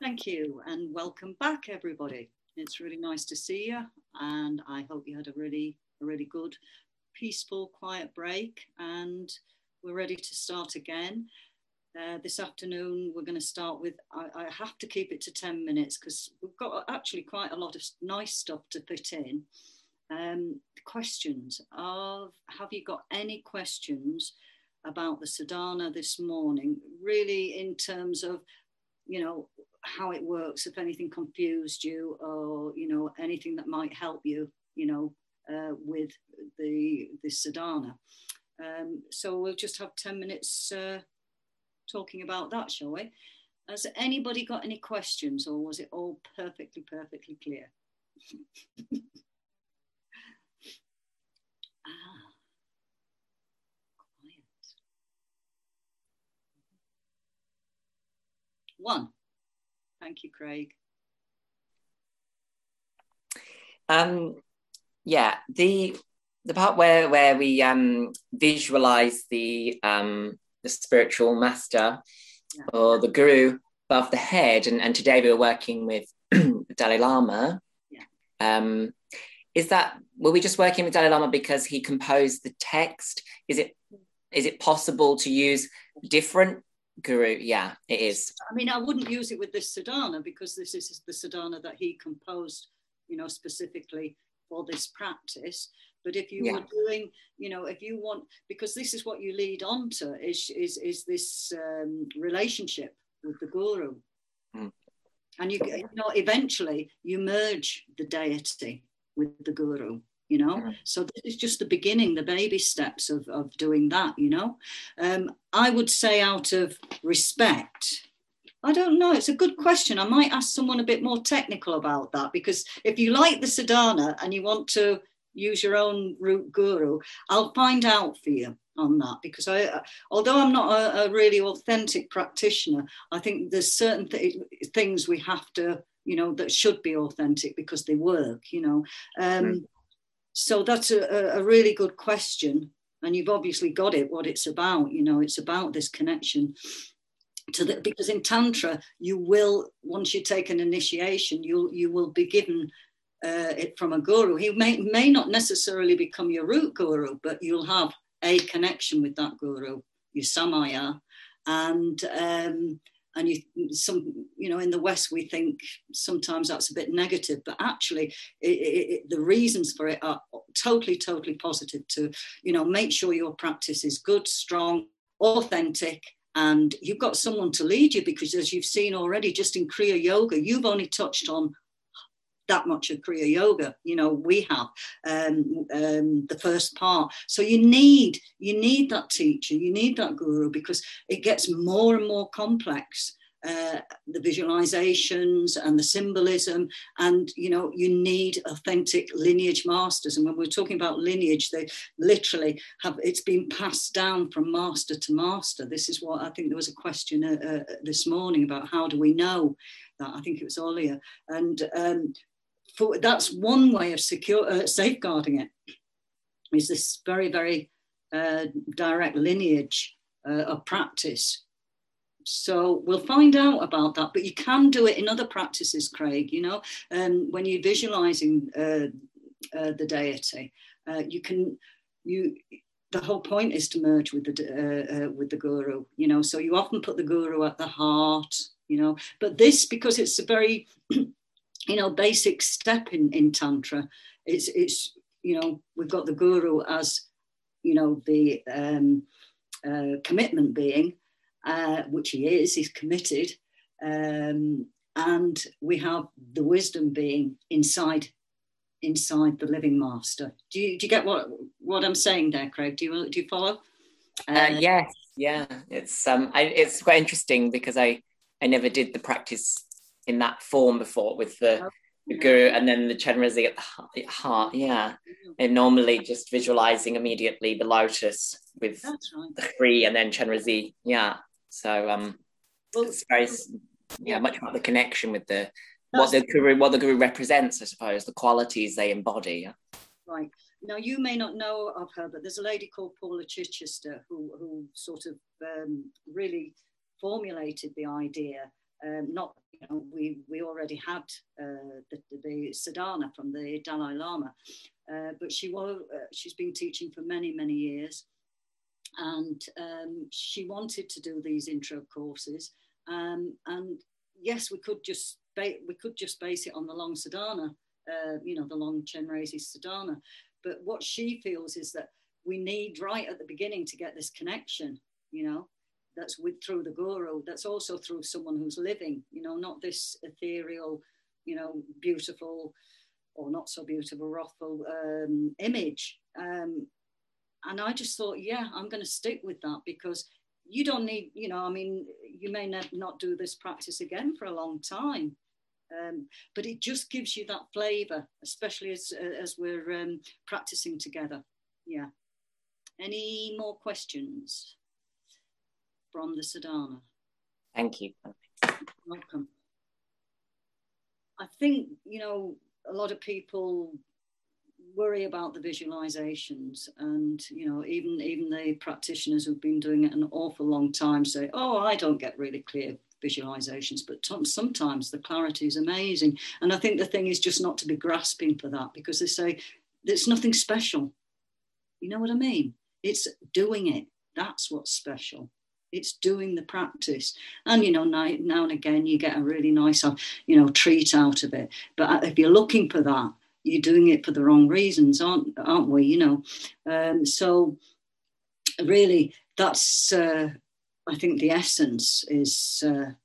Thank you, and welcome back, everybody. It's really nice to see you, and I hope you had a really good, peaceful, quiet break, and we're ready to start again. This afternoon, we're going to start with, I have to keep it to 10 minutes because we've got actually quite a lot of nice stuff to fit in. Questions of, have you got any questions about the Sadhana this morning? Really in terms of, how it works, if anything confused you or, anything that might help you, with the Sadhana. So we'll just have 10 minutes talking about that, shall we? Has anybody got any questions, or was it all perfectly clear? Quiet. One. Thank you, Craig. Yeah, the part where we visualize the spiritual master, yeah, or the guru above the head, and today we were working with the Dalai Lama. Yeah. Were we just working with Dalai Lama because he composed the text? Is it possible to use different guru? Yeah, it is. I mean, I wouldn't use it with this Sadhana because this is the Sadhana that he composed, specifically for this practice. But if you were doing, if you want, because this is what you lead on to, is this relationship with the guru. Mm. And eventually you merge the deity with the guru. So this is just the beginning, the baby steps of doing that. I would say, out of respect, I don't know, it's a good question. I might ask someone a bit more technical about that, because if you like the Sadhana and you want to use your own root guru, I'll find out for you on that, because although I'm not a really authentic practitioner, I think there's certain things we have to, that should be authentic because they work. So that's a really good question, and you've obviously got it, what it's about. It's about this connection to because in Tantra, you will, once you take an initiation, you will be given it from a guru. He may not necessarily become your root guru, but you'll have a connection with that guru, your samaya, and in the West we think sometimes that's a bit negative, but actually the reasons for it are totally positive. To make sure your practice is good, strong, authentic, and you've got someone to lead you, because as you've seen already, just in Kriya Yoga, you've only touched on that much of Kriya Yoga. We have the first part. So you need that teacher, you need that guru, because it gets more and more complex. The visualizations and the symbolism, and you need authentic lineage masters. And when we're talking about lineage, they literally have, it's been passed down from master to master. This is what I think there was a question this morning about, how do we know that? I think it was earlier. And that's one way of safeguarding it, is this very direct lineage of practice. So we'll find out about that, but you can do it in other practices, Craig. When you're visualizing the deity, the whole point is to merge with the guru. So you often put the guru at the heart. But this, because it's a very basic step in Tantra, it's we've got the guru as the commitment being, which he's committed, and we have the wisdom being inside the living master. Do you get what I'm saying there, Craig? Do you follow? Yes, yeah. It's quite interesting, because I never did the practice in that form before, with the guru and then the Chenrezig at the heart. Yeah, and normally just visualizing immediately the lotus with the three, and then Chenrezig. Yeah. So it's very much about the connection with what the guru represents, I suppose, the qualities they embody. Yeah? Right. Now, you may not know of her, but there's a lady called Paula Chichester who sort of really formulated the idea. Not we already had the sadhana from the Dalai Lama, but she's been teaching for many, many years, and she wanted to do these intro courses, and yes, we could just base it on the long sadhana, the long Chenrezig sadhana, but what she feels is that we need right at the beginning to get this connection, that's through the guru, that's also through someone who's living, not this ethereal, beautiful or not so beautiful, wrathful image. And I just thought, I'm going to stick with that, because you don't need, you may not do this practice again for a long time. But it just gives you that flavor, especially as we're practicing together. Yeah. Any more questions from the sadhana? Thank you. Welcome. I think, a lot of people worry about the visualizations, and, even the practitioners who've been doing it an awful long time say, oh, I don't get really clear visualizations, but sometimes the clarity is amazing. And I think the thing is just not to be grasping for that, because they say there's nothing special. You know what I mean? It's doing it. That's what's special. It's doing the practice. And, now and again, you get a really nice, treat out of it. But if you're looking for that, you're doing it for the wrong reasons, aren't we? So really, that's, I think the essence is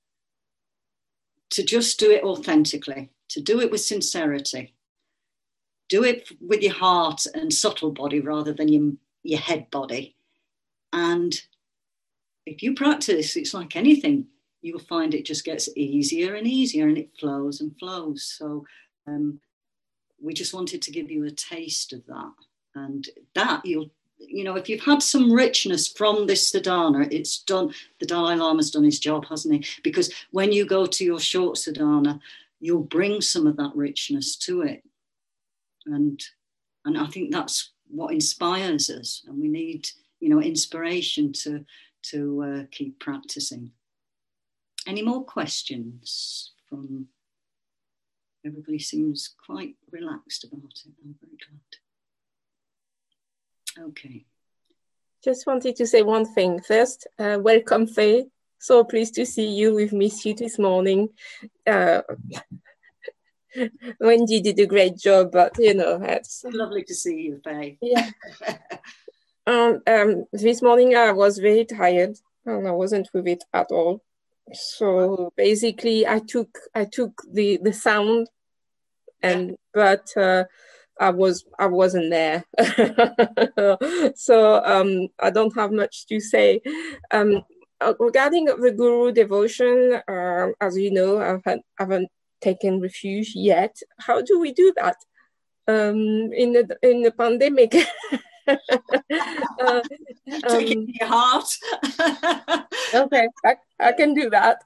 to just do it authentically, to do it with sincerity, do it with your heart and subtle body rather than your head body. And if you practice, it's like anything, you'll find it just gets easier and easier, and it flows and flows. So we just wanted to give you a taste of that. And that if you've had some richness from this sadhana, it's done. The Dalai Lama's done his job, hasn't he? Because when you go to your short sadhana, you'll bring some of that richness to it. And I think that's what inspires us. And we need, inspiration to keep practicing. Any more questions from? Everybody seems quite relaxed about it. I'm very glad. Okay. Just wanted to say one thing. First, welcome, Faye. So pleased to see you. We've missed you this morning. Wendy did a great job, but it's lovely to see you, Faye. Yeah. This morning I was very tired and I wasn't with it at all. So basically, I took the sound, but I wasn't there. So I don't have much to say. Regarding the Guru devotion, as you know, I haven't taken refuge yet. How do we do that in the pandemic? Taking your heart. Okay, I can do that.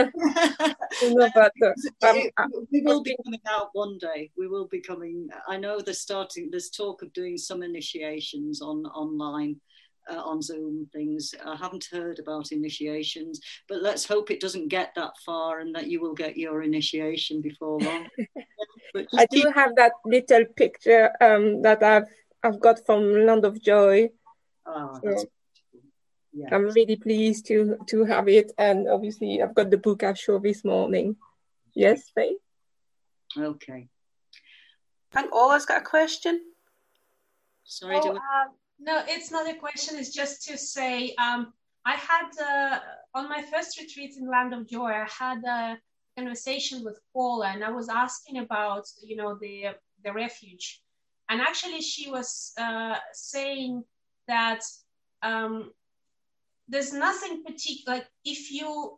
We will be coming out one day. We will be coming. I know there's talk of doing some initiations online, on Zoom things. I haven't heard about initiations, but let's hope it doesn't get that far and that you will get your initiation before long. I do have that little picture that I've got from Land of Joy. Oh, that's yeah. I'm really pleased to have it, and obviously I've got the book I showed this morning. Yes, Faye? Okay. I think Ola's got a question. Sorry, no, it's not a question. It's just to say, I had, on my first retreat in Land of Joy, I had a conversation with Paula, and I was asking about, the refuge. And actually she was saying that there's nothing particular, like if you,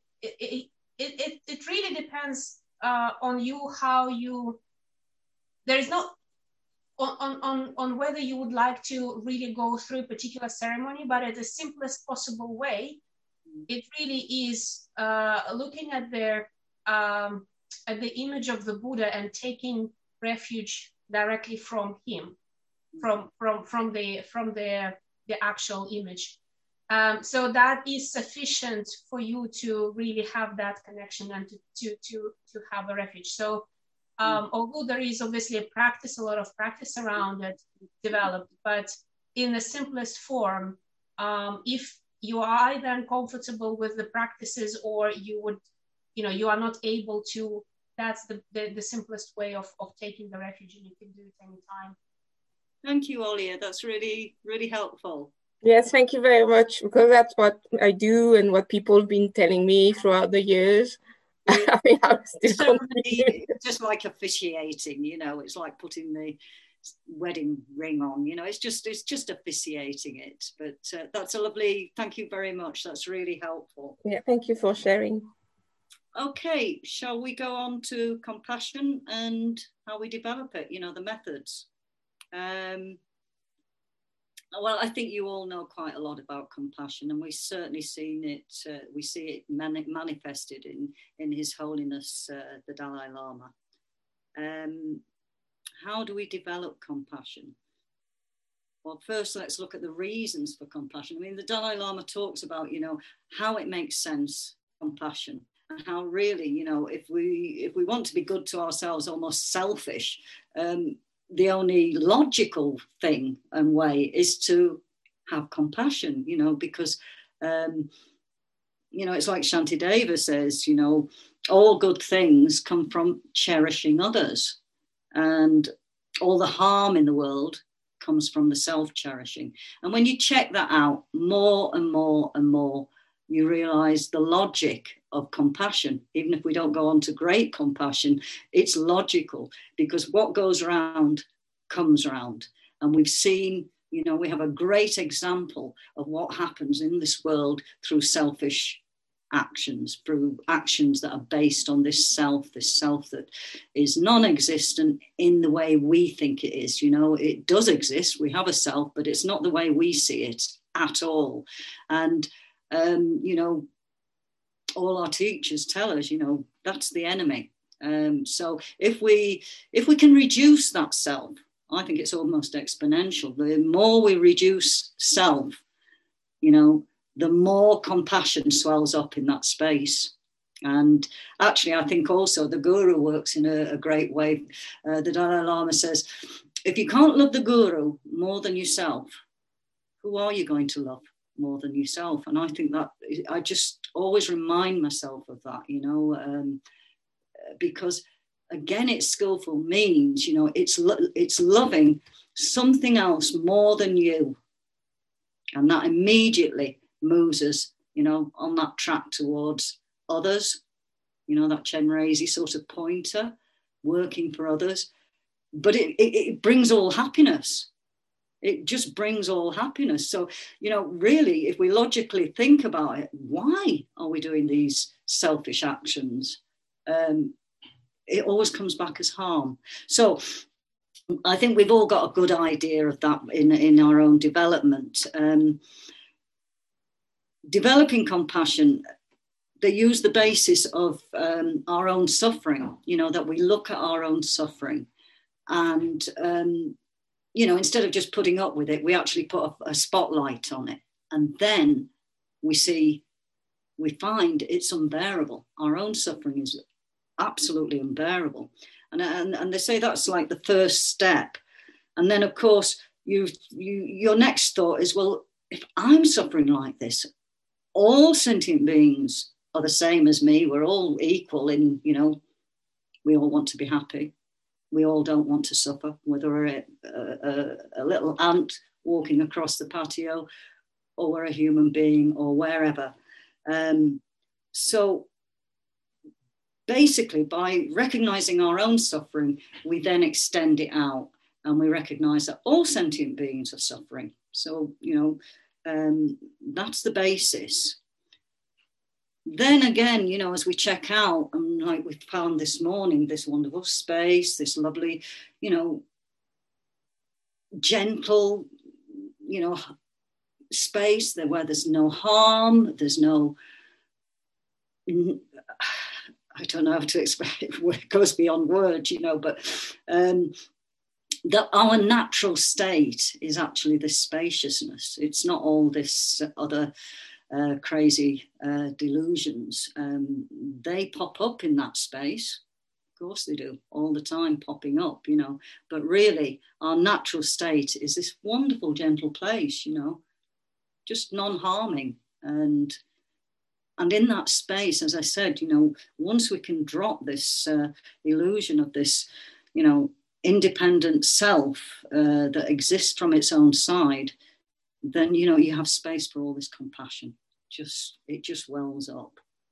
it really depends on you, how you, there is no, on whether you would like to really go through a particular ceremony, but at the simplest possible way, it really is looking at the image of the Buddha and taking refuge directly from him, from the actual image. So that is sufficient for you to really have that connection and to have a refuge. So although there is obviously a lot of practice around it developed, but in the simplest form, if you are either uncomfortable with the practices or you are not able to, that's the simplest way of taking the refuge, and you can do it anytime. Thank you, Olia. That's really, really helpful. Yes, thank you very much, because that's what I do and what people have been telling me throughout the years. I mean, I'm still just like officiating, it's like putting the wedding ring on, it's just officiating it. But that's a lovely, thank you very much. That's really helpful. Yeah, thank you for sharing. Okay, shall we go on to compassion and how we develop it, the methods? Well, I think you all know quite a lot about compassion, and we've certainly seen it. We see it manifested in His Holiness the Dalai Lama. How do we develop compassion? Well, first, let's look at the reasons for compassion. I mean, the Dalai Lama talks about, how it makes sense, compassion, and how really, if we want to be good to ourselves, almost selfish, the only logical thing and way is to have compassion, because, it's like Shantideva says, all good things come from cherishing others, and all the harm in the world comes from the self-cherishing. And when you check that out more and more and more, you realize the logic of compassion. Even if we don't go on to great compassion, it's logical, because what goes around comes around. And we've seen, we have a great example of what happens in this world through selfish actions, through actions that are based on this self that is non-existent in the way we think it is. It does exist. We have a self, but it's not the way we see it at all. And all our teachers tell us, that's the enemy. So if we can reduce that self, I think it's almost exponential. The more we reduce self, the more compassion swells up in that space. And actually, I think also the Guru works in a great way. The Dalai Lama says, if you can't love the Guru more than yourself, who are you going to love more than yourself? And I think that I just always remind myself of that, because again, it's skillful means, it's loving something else more than you. And that immediately moves us, on that track towards others, that Chenrezig sort of pointer, working for others. But it brings all happiness. It just brings all happiness. So, really, if we logically think about it, why are we doing these selfish actions? It always comes back as harm. So I think we've all got a good idea of that in our own development. Developing compassion, they use the basis of our own suffering, that we look at our own suffering. And, instead of just putting up with it, we actually put a spotlight on it. And then we find it's unbearable. Our own suffering is absolutely unbearable. And they say that's like the first step. And then, of course, your next thought is, well, if I'm suffering like this, all sentient beings are the same as me. We're all equal in, we all want to be happy. We all don't want to suffer, whether we're a little ant walking across the patio or we're a human being or wherever. So basically, by recognizing our own suffering, we then extend it out and we recognize that all sentient beings are suffering. So, that's the basis. Then again, as we check out, and like we found this morning, this wonderful space, this lovely, gentle, space there where there's no harm, there's no, I don't know how to express it, it goes beyond words, but that our natural state is actually this spaciousness. It's not all this other crazy delusions. They pop up in that space. Of course they do, all the time popping up, you know. But really, our natural state is this wonderful, gentle place, you know, just non-harming. And in that space, as I said, you know, once we can drop this illusion of this, you know, independent self that exists from its own side, then, you know, you have space for all this compassion. It just wells up.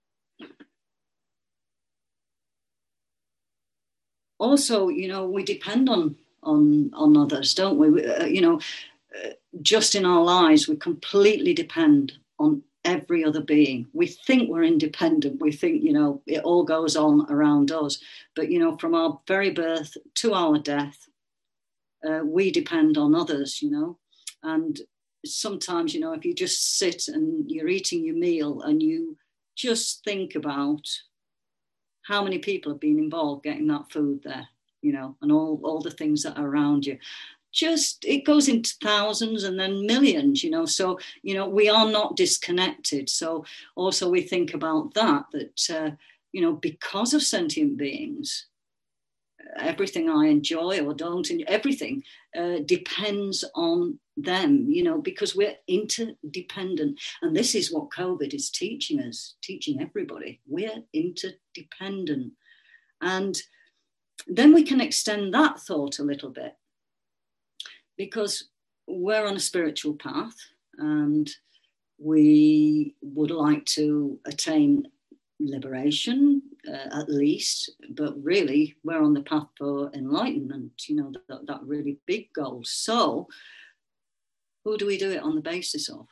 Also, you know, we depend on others, don't we? You know, just in our lives, we completely depend on every other being. We think we're independent. We think, you know, it all goes on around us. But, you know, from our very birth to our death, we depend on others, you know. And sometimes, you know, if you just sit and you're eating your meal and you just think about how many people have been involved getting that food there, you know, and all the things that are around you. Just, it goes into thousands and then millions, you know. So, you know, we are not disconnected. So also we think about that, you know, because of sentient beings, everything I enjoy or don't, everything depends on them, you know, because we're interdependent. And this is what COVID is teaching us, teaching everybody. We're interdependent. And then we can extend that thought a little bit, because we're on a spiritual path and we would like to attain liberation, at least, but really we're on the path for enlightenment, you know, that really big goal. So who do we do it on the basis of?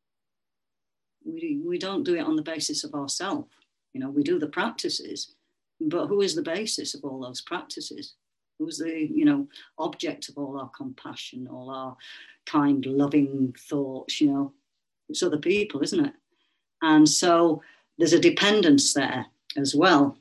We don't do it on the basis of ourselves. You know, we do the practices, but who is the basis of all those practices? Who's the, you know, object of all our compassion, all our kind, loving thoughts, you know? It's other people, isn't it? And so there's a dependence there as well.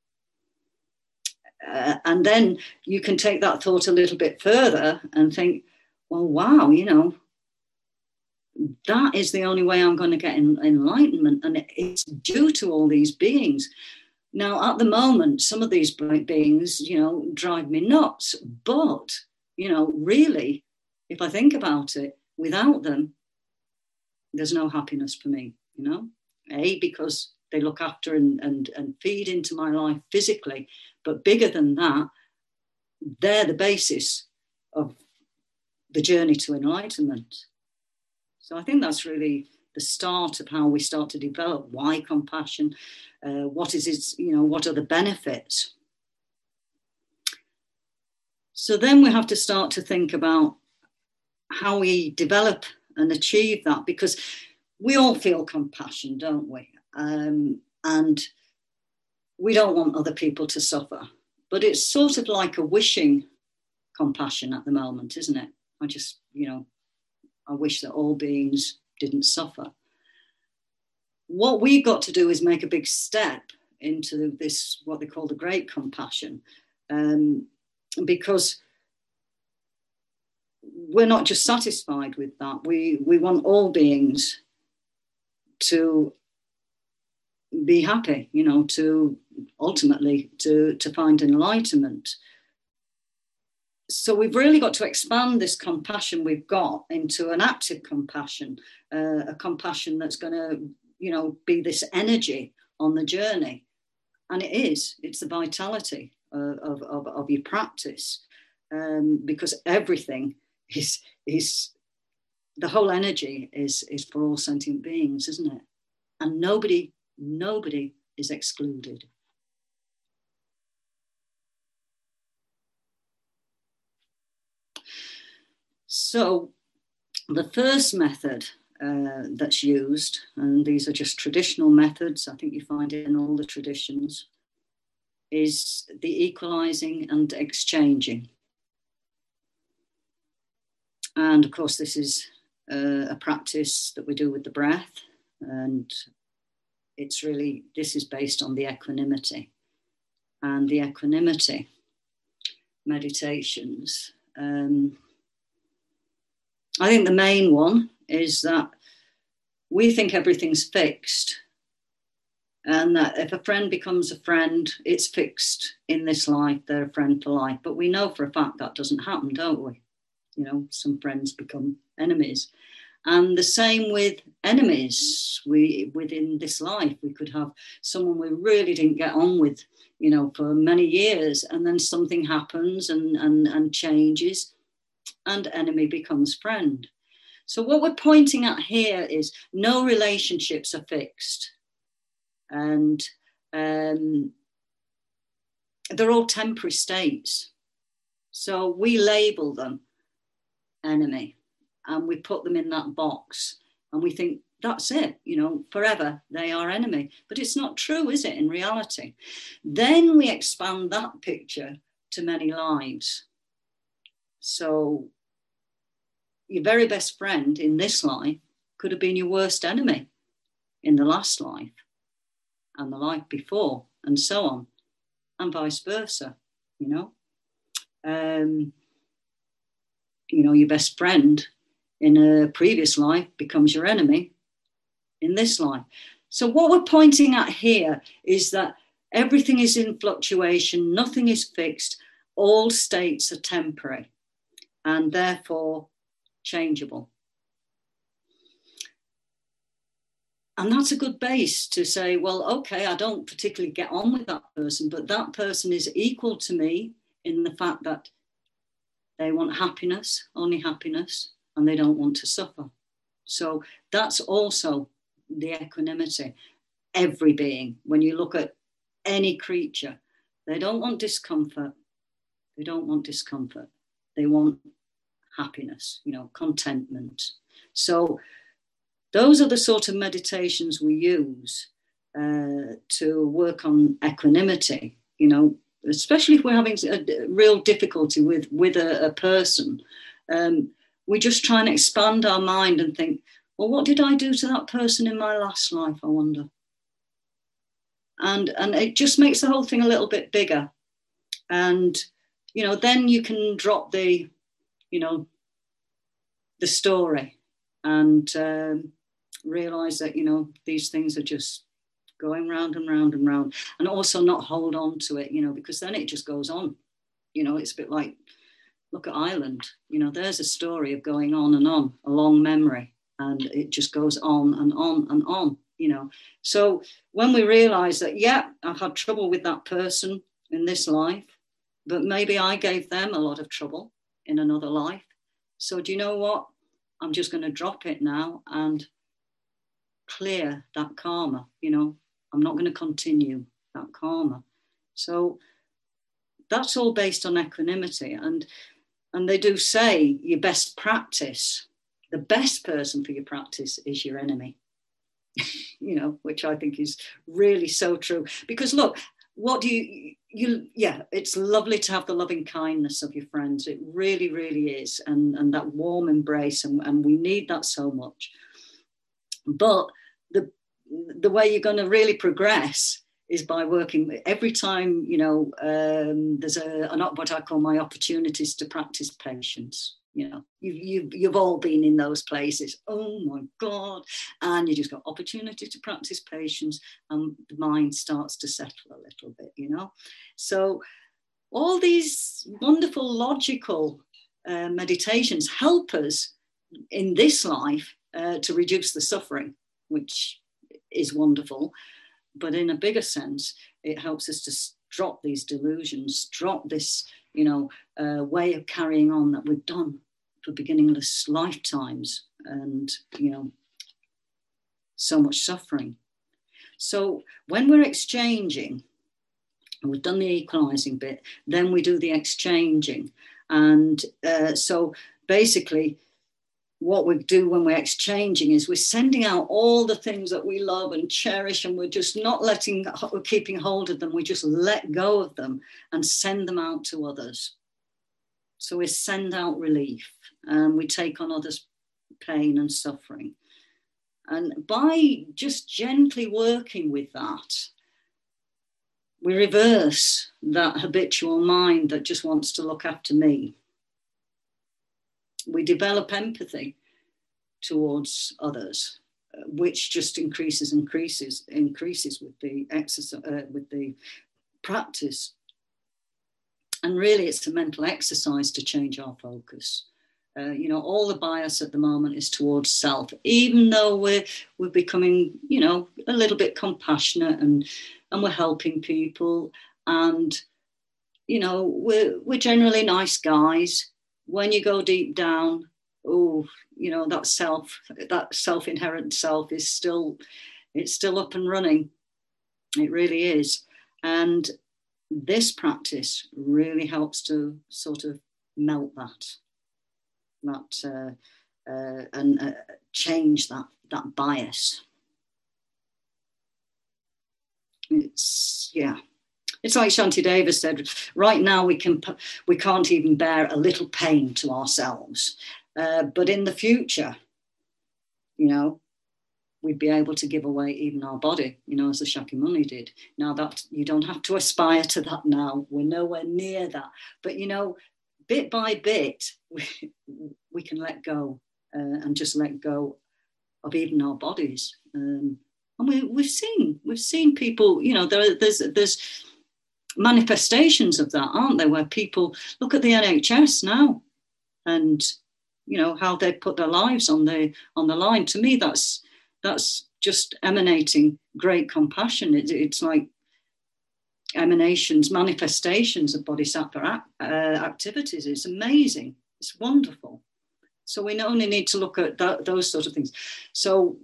And then you can take that thought a little bit further and think, well, wow, you know, that is the only way I'm going to get enlightenment. And it's due to all these beings. Now, at the moment, some of these beings, you know, drive me nuts. But, you know, really, if I think about it, without them, there's no happiness for me, you know. Because they look after and feed into my life physically. But bigger than that, they're the basis of the journey to enlightenment. So I think that's really the start of how we start to develop why compassion, what is its, you know, what are the benefits. So then we have to start to think about how we develop and achieve that, because we all feel compassion, don't we? And we don't want other people to suffer. But it's sort of like a wishing compassion at the moment, isn't it? I just, you know, I wish that all beings didn't suffer. What we've got to do is make a big step into this, what they call the great compassion, because we're not just satisfied with that. We want all beings to be happy, you know, to ultimately to find enlightenment. So we've really got to expand this compassion we've got into an active compassion, a compassion that's going to, you know, be this energy on the journey. And it's the vitality of your practice, because everything is the whole energy is for all sentient beings, isn't it? And nobody is excluded. So the first method that's used, and these are just traditional methods, I think you find it in all the traditions, is the equalizing and exchanging. And of course, this is a practice that we do with the breath, and it's really, this is based on the equanimity. And the equanimity meditations I think the main one is that we think everything's fixed, and that if a friend becomes a friend, it's fixed in this life, they're a friend for life. But we know for a fact that doesn't happen, don't we? You know, some friends become enemies. And the same with enemies. Within this life, we could have someone we really didn't get on with, you know, for many years, and then something happens and changes, and enemy becomes friend. So what we're pointing at here is no relationships are fixed. And they're all temporary states. So we label them enemy, and we put them in that box, and we think that's it, you know, forever they are enemy. But it's not true, is it, in reality? Then we expand that picture to many lives. So your very best friend in this life could have been your worst enemy in the last life, and the life before, and so on, and vice versa, you know. You know, your best friend in a previous life becomes your enemy in this life. So what we're pointing at here is that everything is in fluctuation, nothing is fixed, all states are temporary, and therefore changeable. And that's a good base to say, well, okay, I don't particularly get on with that person, but that person is equal to me in the fact that they want happiness, only happiness, and they don't want to suffer. So that's also the equanimity. Every being, when you look at any creature, they don't want discomfort. They don't want discomfort. They want happiness, you know, contentment. So those are the sort of meditations we use to work on equanimity, you know, especially if we're having a real difficulty with a person. We just try and expand our mind and think, well, what did I do to that person in my last life, I wonder? And it just makes the whole thing a little bit bigger. And, you know, then you can drop the, you know, the story and realize that, you know, these things are just going round and round and round, and also not hold on to it, you know, because then it just goes on. You know, it's a bit like, look at Ireland, you know, there's a story of going on and on, a long memory, and it just goes on and on and on, you know. So when we realize that, yeah, I've had trouble with that person in this life, but maybe I gave them a lot of trouble in another life. So do you know what? I'm just going to drop it now and clear that karma, you know. I'm not going to continue that karma. So that's all based on equanimity. And they do say your best practice, the best person for your practice is your enemy, you know, which I think is really so true. Because look, what do yeah, it's lovely to have the loving kindness of your friends. It really, really is. And that warm embrace, and we need that so much. But the way you're going to really progress is by working every time, you know, there's what I call my opportunities to practice patience. You know, you've all been in those places. Oh my God. And you just got opportunity to practice patience, and the mind starts to settle a little bit, you know. So all these wonderful logical meditations help us in this life to reduce the suffering, which is wonderful. But in a bigger sense, it helps us to drop these delusions, drop this, you know, way of carrying on that we've done for beginningless lifetimes, and, you know, so much suffering. So when we're exchanging, and we've done the equalizing bit, then we do the exchanging. And so basically, what we do when we're exchanging is we're sending out all the things that we love and cherish, and we're just not we're keeping hold of them. We just let go of them and send them out to others. So we send out relief, and we take on others' pain and suffering. And by just gently working with that, we reverse that habitual mind that just wants to look after me. we develop empathy towards others, which just increases with the exercise, with the practice. And really, it's a mental exercise to change our focus. All the bias at the moment is towards self, even though we're becoming, a little bit compassionate and we're helping people, and we're generally nice guys. When you go deep down, that self-inherent self is still up and running. It really is. And this practice really helps to sort of melt that and change that bias. It's like Shantideva said, right now we can't even bear a little pain to ourselves. But in the future, we'd be able to give away even our body, as the Shakyamuni did. Now that you don't have to aspire to that now. We're nowhere near that. But, bit by bit, we can let go and just let go of even our bodies. And we've seen people, there's manifestations of that, aren't there? Where people look at the NHS now and, how they put their lives on the line. To me, that's just emanating great compassion. It's like emanations, manifestations of bodhisattva activities. It's amazing. It's wonderful. So we only need to look at those sort of things. So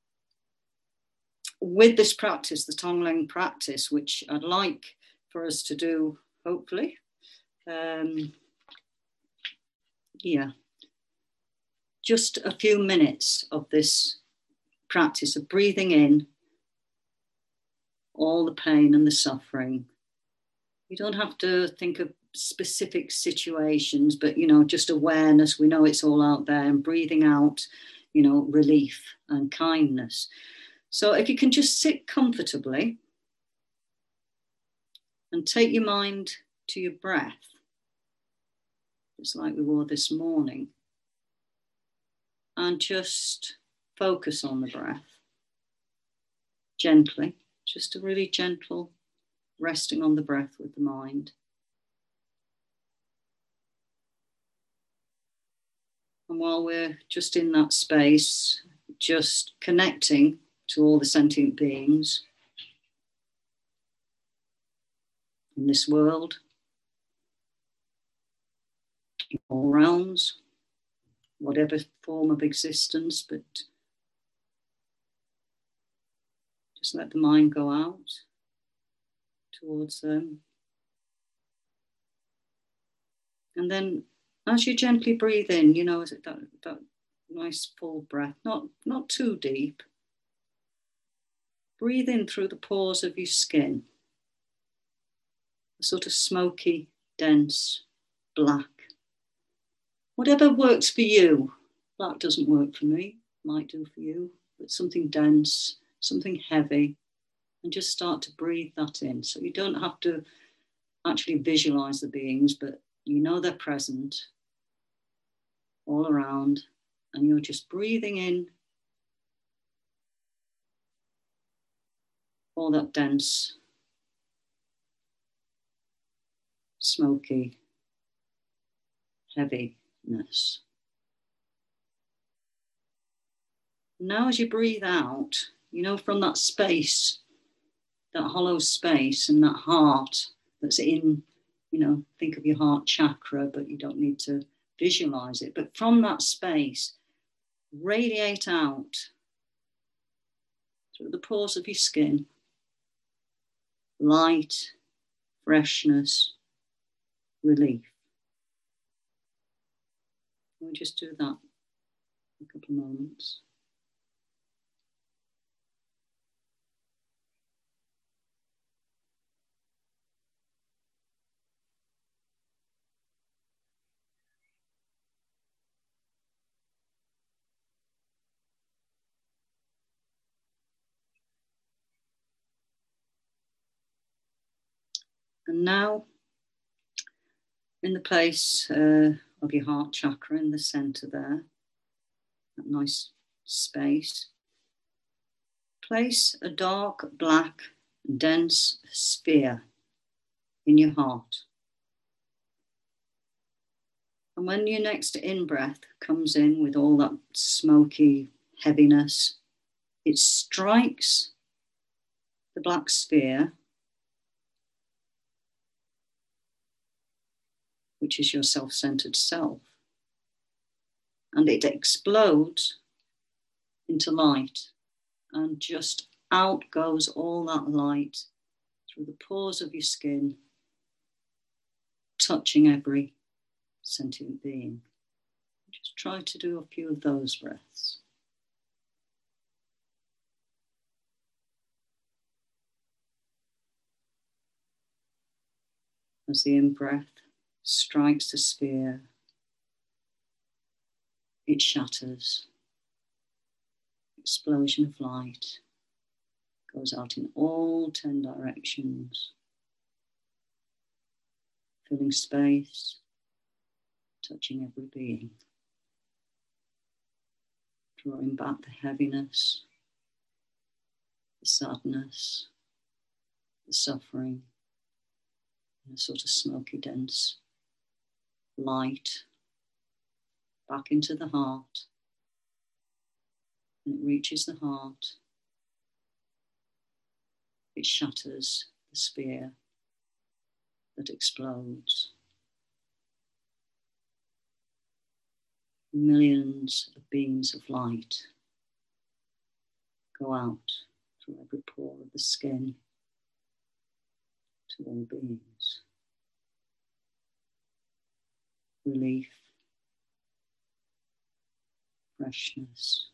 with this practice, the Tonglen practice, which I'd like for us to do, hopefully, just a few minutes of this practice of breathing in all the pain and the suffering. You don't have to think of specific situations, but, just awareness. We know it's all out there, and breathing out, relief and kindness. So if you can just sit comfortably and take your mind to your breath, just like we were this morning, and just focus on the breath gently, just a really gentle resting on the breath with the mind. And while we're just in that space, just connecting to all the sentient beings in this world, in all realms, whatever form of existence, but just let the mind go out towards them. And then as you gently breathe in, that nice full breath, not too deep. Breathe in through the pores of your skin, a sort of smoky, dense, black. Whatever works for you. Black doesn't work for me, might do for you, but something dense, something heavy, and just start to breathe that in. So you don't have to actually visualize the beings, but they're present all around, and you're just breathing in all that dense, smoky, heaviness. Now as you breathe out, from that space, that hollow space and that heart that's in, think of your heart chakra, but you don't need to visualize it. But from that space, radiate out through the pores of your skin, light, freshness, relief. We'll just do that for a couple of moments. And now, in the place of your heart chakra in the center there, that nice space. Place a dark, black, dense sphere in your heart. And when your next in-breath comes in with all that smoky heaviness, it strikes the black sphere, which is your self-centered self, and it explodes into light, and just out goes all that light through the pores of your skin, touching every sentient being. Just try to do a few of those breaths. As the in-breath strikes the sphere, it shatters. Explosion of light goes out in all 10 directions, filling space, touching every being, drawing back the heaviness, the sadness, the suffering, in a sort of smoky, dense light back into the heart. And it reaches the heart. It shatters the sphere that explodes. Millions of beams of light go out through every pore of the skin to all beings. Relief, freshness,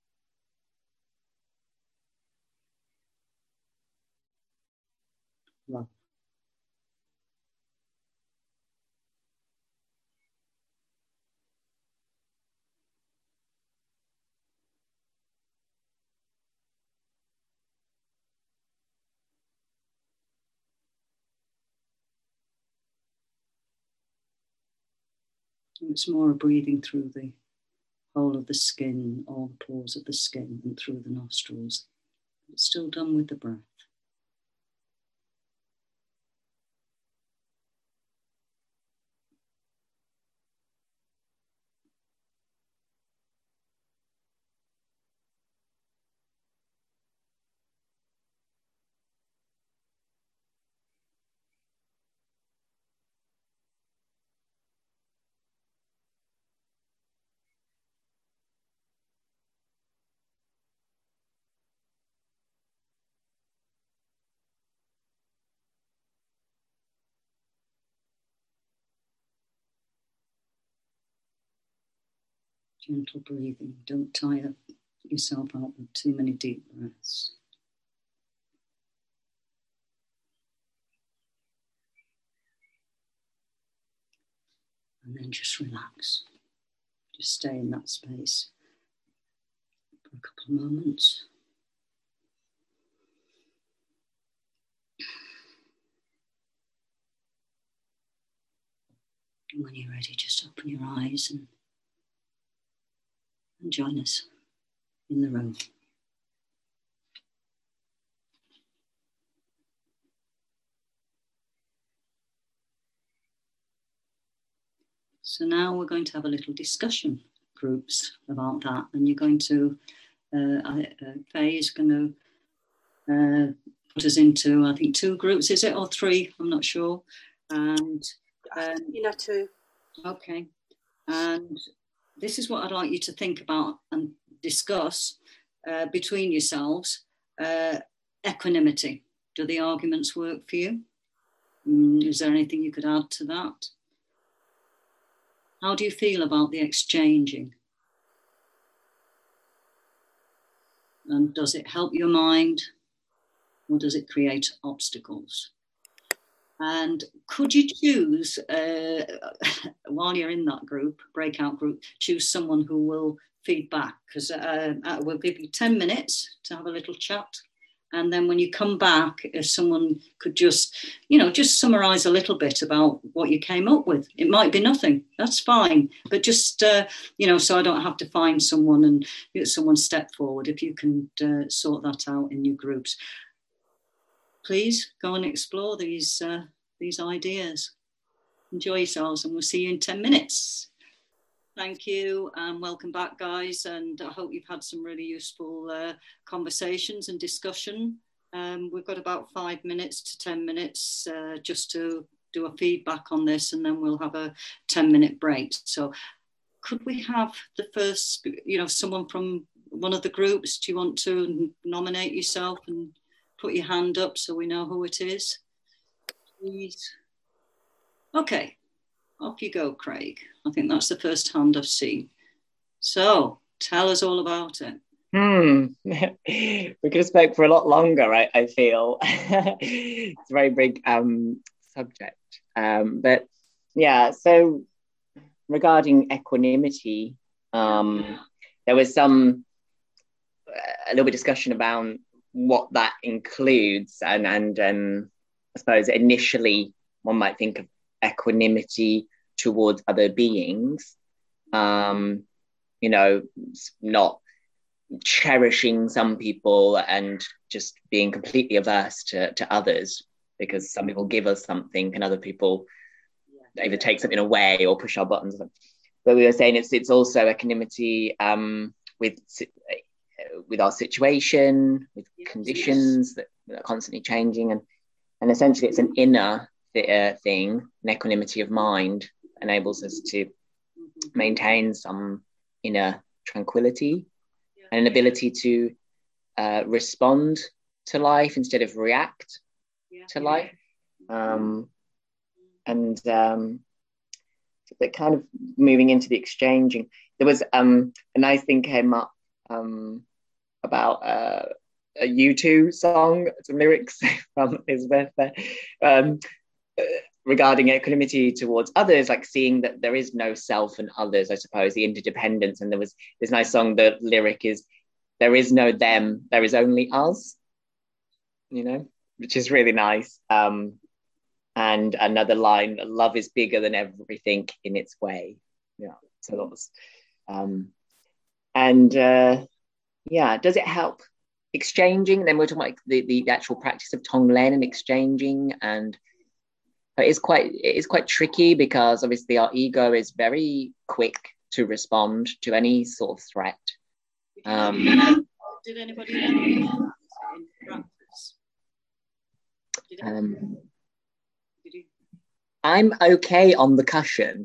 love. It's more breathing through the whole of the skin, all the pores of the skin, and through the nostrils. It's still done with the breath. Gentle breathing. Don't tire yourself out with too many deep breaths. And then just relax. Just stay in that space for a couple of moments. And when you're ready, just open your eyes and join us in the room. So now we're going to have a little discussion groups about that, and you're going to, Faye is going to put us into, I think, 2 groups, is it, or 3? I'm not sure. And two. Okay, and this is what I'd like you to think about and discuss between yourselves. Equanimity. Do the arguments work for you? Is there anything you could add to that? How do you feel about the exchanging? And does it help your mind, or does it create obstacles? And could you choose, while you're in that group, breakout group, choose someone who will feed back? Because we'll give you 10 minutes to have a little chat, And then when you come back, if someone could just, you know, just summarize a little bit about what you came up with. It might be nothing, that's fine. But just, you know, so I don't have to find someone and someone step forward. If you can sort that out in your groups, please go and explore these ideas. Enjoy yourselves, and we'll see you in 10 minutes. Thank you and welcome back, guys, and I hope you've had some really useful conversations and discussion. We've got about 5 minutes to 10 minutes just to do a feedback on this, and then we'll have a 10-minute break. So could we have the first, you know, someone from one of the groups? Do you want to nominate yourself and put your hand up so we know who it is, please? Okay. Off you go, Craig. I think that's the first hand I've seen. So tell us all about it. We could have spoke for a lot longer, I feel. It's a very big subject. But yeah, so regarding equanimity, there was a little bit of discussion about what that includes. And I suppose initially one might think of equanimity towards other beings, you know, not cherishing some people and just being completely averse to others, because some people give us something and other people either take something away or push our buttons. But we were saying it's also equanimity with our situation, with conditions that are constantly changing, and essentially it's an inner thing. An equanimity of mind enables us to maintain some inner tranquility and an ability to respond to life instead of react to life. But kind of moving into the exchanging, there was a nice thing came up about a U2 song, some lyrics from Elizabeth regarding equanimity towards others, like seeing that there is no self and others, I suppose, the interdependence. And there was this nice song, the lyric is, there is no them, there is only us, you know, which is really nice. And another line, love is bigger than everything in its way. Yeah, so that was, does it help exchanging? Then we're talking about the actual practice of Tonglen and exchanging, and it is quite tricky because obviously our ego is very quick to respond to any sort of threat. Did anybody in practice? I'm okay on the cushion.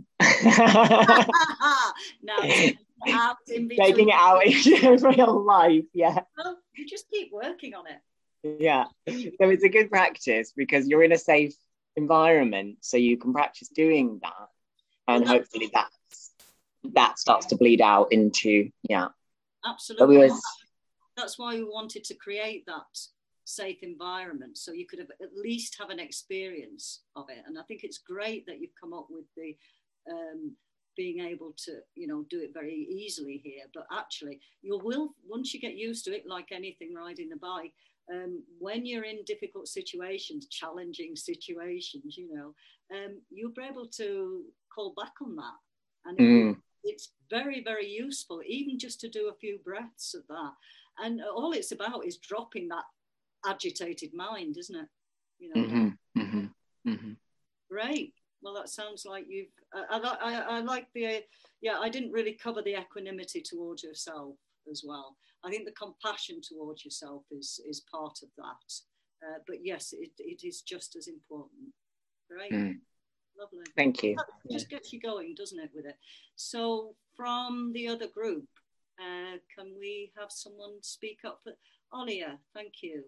Now, taking it out in real life, yeah. Well, you just keep working on it. Yeah, so it's a good practice because you're in a safe environment, so you can practice doing that, and hopefully that starts to bleed out into absolutely. That's why we wanted to create that safe environment, so you could at least have an experience of it. And I think it's great that you've come up with the being able to, you know, do it very easily here. But actually, you will, once you get used to it, like anything, riding the bike, when you're in difficult situations, challenging situations, you know, you'll be able to call back on that. And it's very, very useful, even just to do a few breaths of that. And all it's about is dropping that agitated mind, isn't it? You know. Great. Well, that sounds like you've. I like the. I didn't really cover the equanimity towards yourself as well. I think the compassion towards yourself is part of that. But yes, it is just as important. Right. Lovely. Thank you. That just gets you going, doesn't it, with it? So from the other group, can we have someone speak up? Olia, thank you.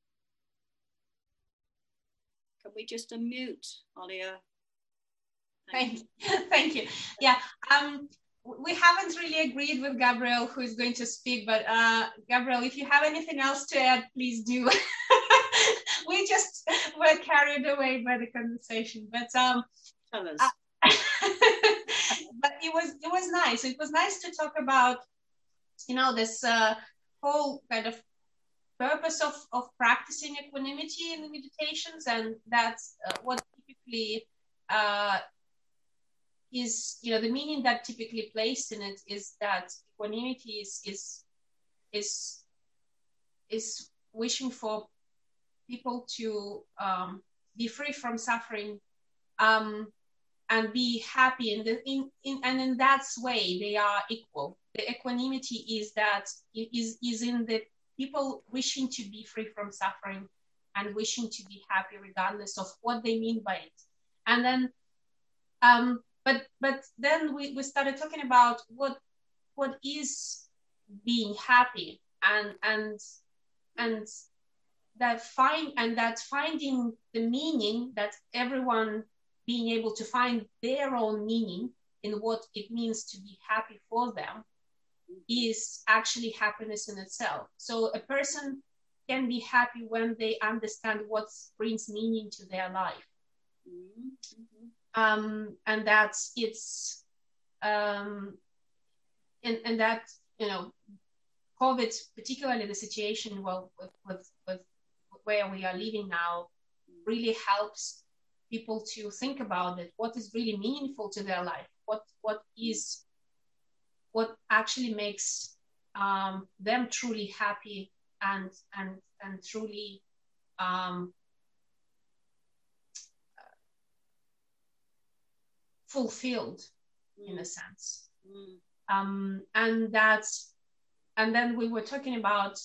Can we just unmute, Olia? Thank you. Yeah, we haven't really agreed with Gabriel who is going to speak, but Gabriel, if you have anything else to add, please do. We just were carried away by the conversation, but tell us. But it was nice. It was nice to talk about, you know, this whole kind of purpose of practicing equanimity in the meditations, and that's what typically is, the meaning that typically placed in it is that equanimity is wishing for people to be free from suffering, and be happy, and in that way they are equal. The equanimity is in the people wishing to be free from suffering and wishing to be happy regardless of what they mean by it. And then but then we started talking about what is being happy, and that finding the meaning, that everyone being able to find their own meaning in what it means to be happy for them is actually happiness in itself. So a person can be happy when they understand what brings meaning to their life. And that's and that, COVID, particularly the situation with where we are living now, really helps people to think about it. What is really meaningful to their life? What actually makes them truly happy and truly fulfilled, in a sense. And then we were talking about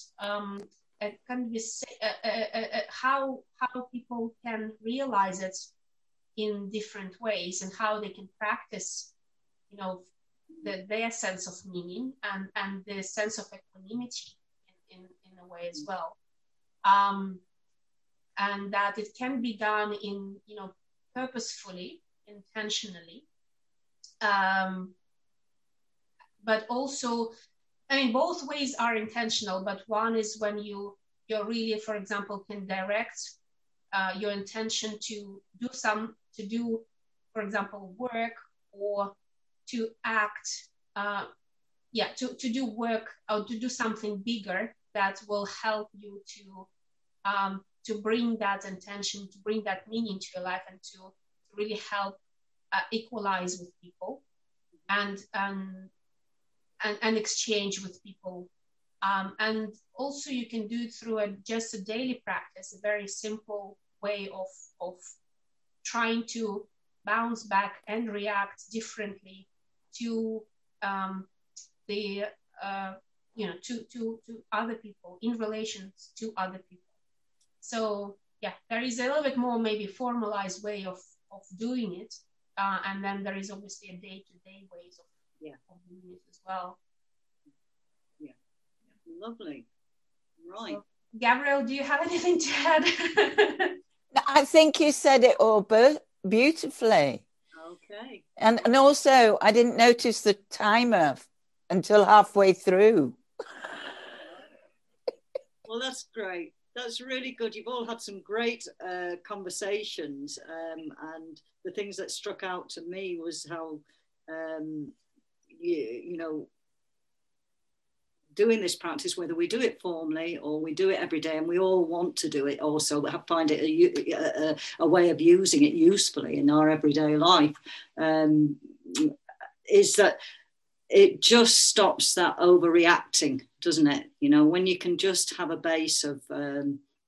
how people can realize it in different ways, and how they can practice, their sense of meaning and the sense of equanimity in a way as well. And that it can be done in, purposefully, intentionally. But also, both ways are intentional, but one is when you're really, for example, can direct your intention to do, for example, work, or to act, to do work, or to do something bigger that will help you to bring that intention, to bring that meaning to your life, and to really help equalize with people and exchange with people. And also you can do it through just a daily practice, a very simple way of trying to bounce back and react differently to to other people, in relations to other people. So there is a little bit more maybe formalized way of doing it, and then there is obviously a day-to-day ways of doing it as well. Lovely. Right. So, Gabrielle, do you have anything to add? I think you said it all beautifully. Okay. And also, I didn't notice the timer until halfway through. Well, that's great. That's really good. You've all had some great conversations, and the things that struck out to me was how doing this practice, whether we do it formally or we do it every day, and we all want to do it also, but find it a way of using it usefully in our everyday life, is that it just stops that overreacting, doesn't it? When you can just have a base of a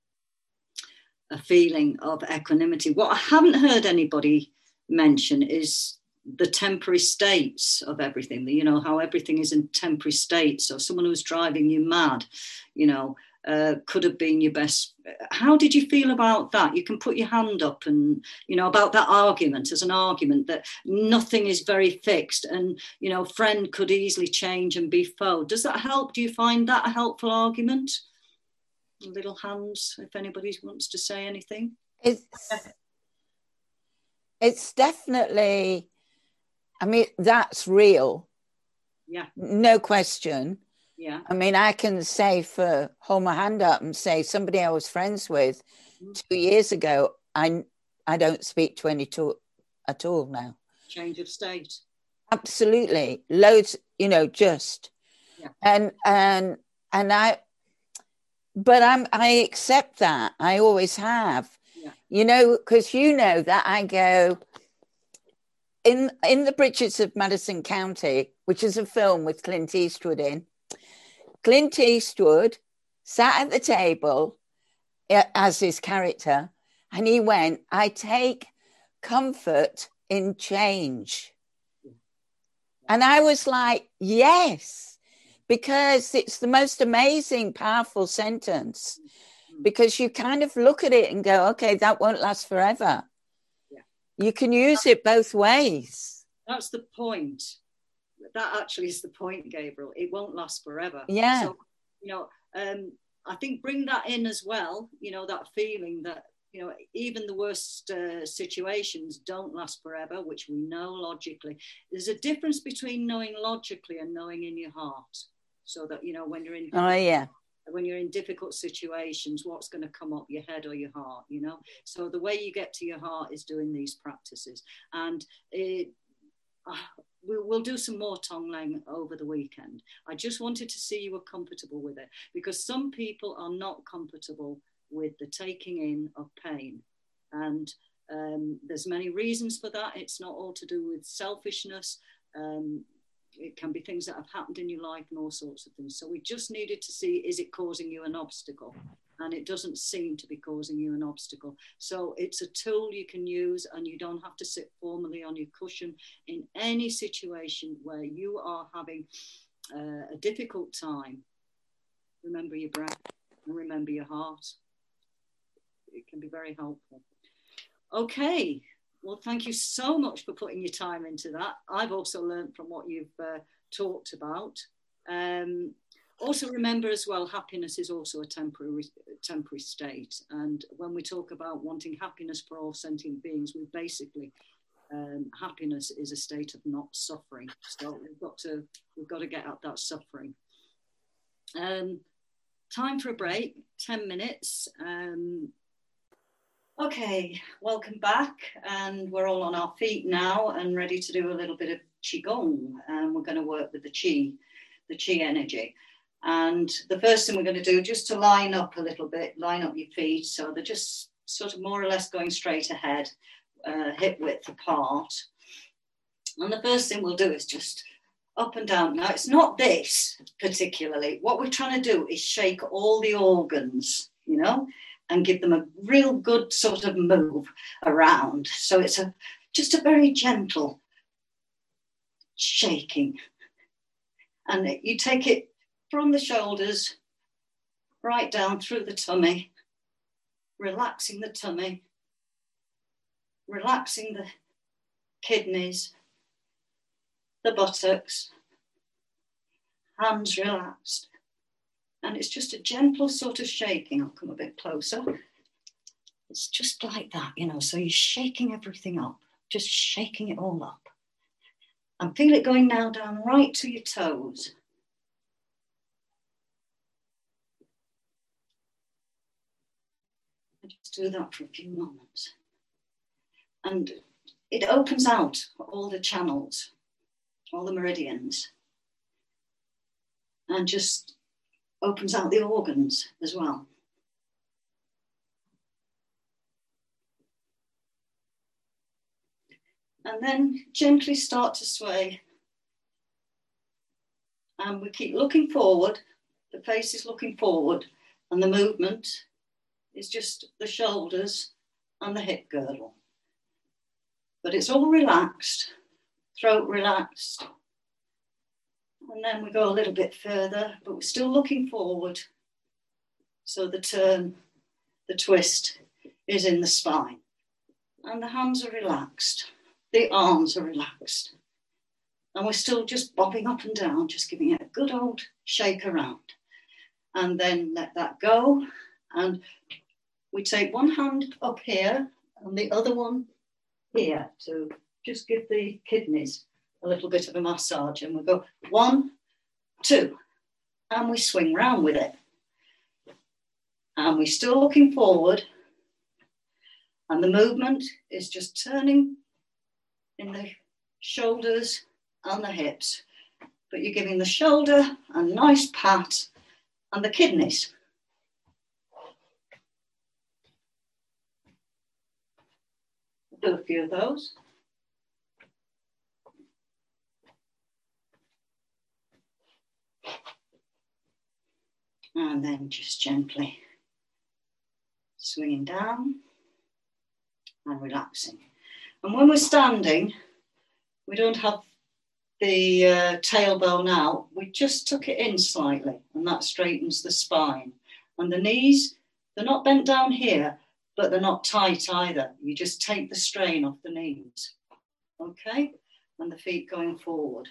feeling of equanimity. What I haven't heard anybody mention is the temporary states of everything, how everything is in temporary states. So someone who's driving you mad, could have been your best. How did you feel about that? You can put your hand up and, about that argument as an argument that nothing is very fixed and, friend could easily change and be foe. Does that help? Do you find that a helpful argument? Little hands, if anybody wants to say anything. It's definitely, that's real. Yeah. No question. Yeah. I can say, hold my hand up and say somebody I was friends with 2 years ago, I don't speak to any at all now. Change of state. Absolutely. Loads, just. Yeah. And But I accept that. I always have. Yeah. You know, because you know that I go in the Bridges of Madison County, which is a film with Clint Eastwood in. Clint Eastwood sat at the table as his character, and he went, "I take comfort in change." And I was like, yes, because it's the most amazing, powerful sentence, because you kind of look at it and go, okay, that won't last forever. Yeah. You can use it both ways. That's the point. That actually is the point, Gabriel. It won't last forever. Yeah. So, you know, I think bring that in as well, you know, that feeling that, you know, even the worst situations don't last forever, which we know logically. There's a difference between knowing logically and knowing in your heart. So that, you know, when you're in difficult situations, what's going to come up, your head or your heart, you know? So the way you get to your heart is doing these practices. And we'll do some more Tonglen over the weekend. I just wanted to see you were comfortable with it, because some people are not comfortable with the taking in of pain. And there's many reasons for that. It's not all to do with selfishness. It can be things that have happened in your life and all sorts of things. So we just needed to see, is it causing you an obstacle? And it doesn't seem to be causing you an obstacle. So it's a tool you can use, and you don't have to sit formally on your cushion in any situation where you are having a difficult time. Remember your breath and remember your heart. It can be very helpful. Okay, well, thank you so much for putting your time into that. I've also learned from what you've talked about. Also remember as well, happiness is also a temporary state. And when we talk about wanting happiness for all sentient beings, we basically, happiness is a state of not suffering. So we've got to get at that suffering. Time for a break, 10 minutes. Okay, welcome back, and we're all on our feet now and ready to do a little bit of Qigong, and we're going to work with the Qi energy. And the first thing we're going to do, just to line up a little bit, line up your feet so they're just sort of more or less going straight ahead, hip width apart. And the first thing we'll do is just up and down. Now, it's not this particularly. What we're trying to do is shake all the organs, you know, and give them a real good sort of move around. So it's just a very gentle shaking. And you take it from the shoulders right down through the tummy, relaxing the tummy, relaxing the kidneys, the buttocks, hands relaxed. And it's just a gentle sort of shaking. I'll come a bit closer. It's just like that, you know, so you're shaking everything up, just shaking it all up. And feel it going now down right to your toes. I just do that for a few moments. And it opens out all the channels, all the meridians, and just opens out the organs as well. And then gently start to sway. And we keep looking forward. The face is looking forward, and the movement is just the shoulders and the hip girdle. But it's all relaxed, throat relaxed. And then we go a little bit further, but we're still looking forward. So the turn, the twist is in the spine. And the hands are relaxed. The arms are relaxed. And we're still just bobbing up and down, just giving it a good old shake around. And then let that go. And we take one hand up here and the other one here to just give the kidneys a little bit of a massage. And we go 1, 2, and we swing round with it. And we're still looking forward. And the movement is just turning in the shoulders and the hips. But you're giving the shoulder a nice pat and the kidneys do a few of those. And then just gently swinging down and relaxing. And when we're standing, we don't have the tailbone out. We just tuck it in slightly, and that straightens the spine. And the knees, they're not bent down here, but they're not tight either. You just take the strain off the knees. Okay? And the feet going forward.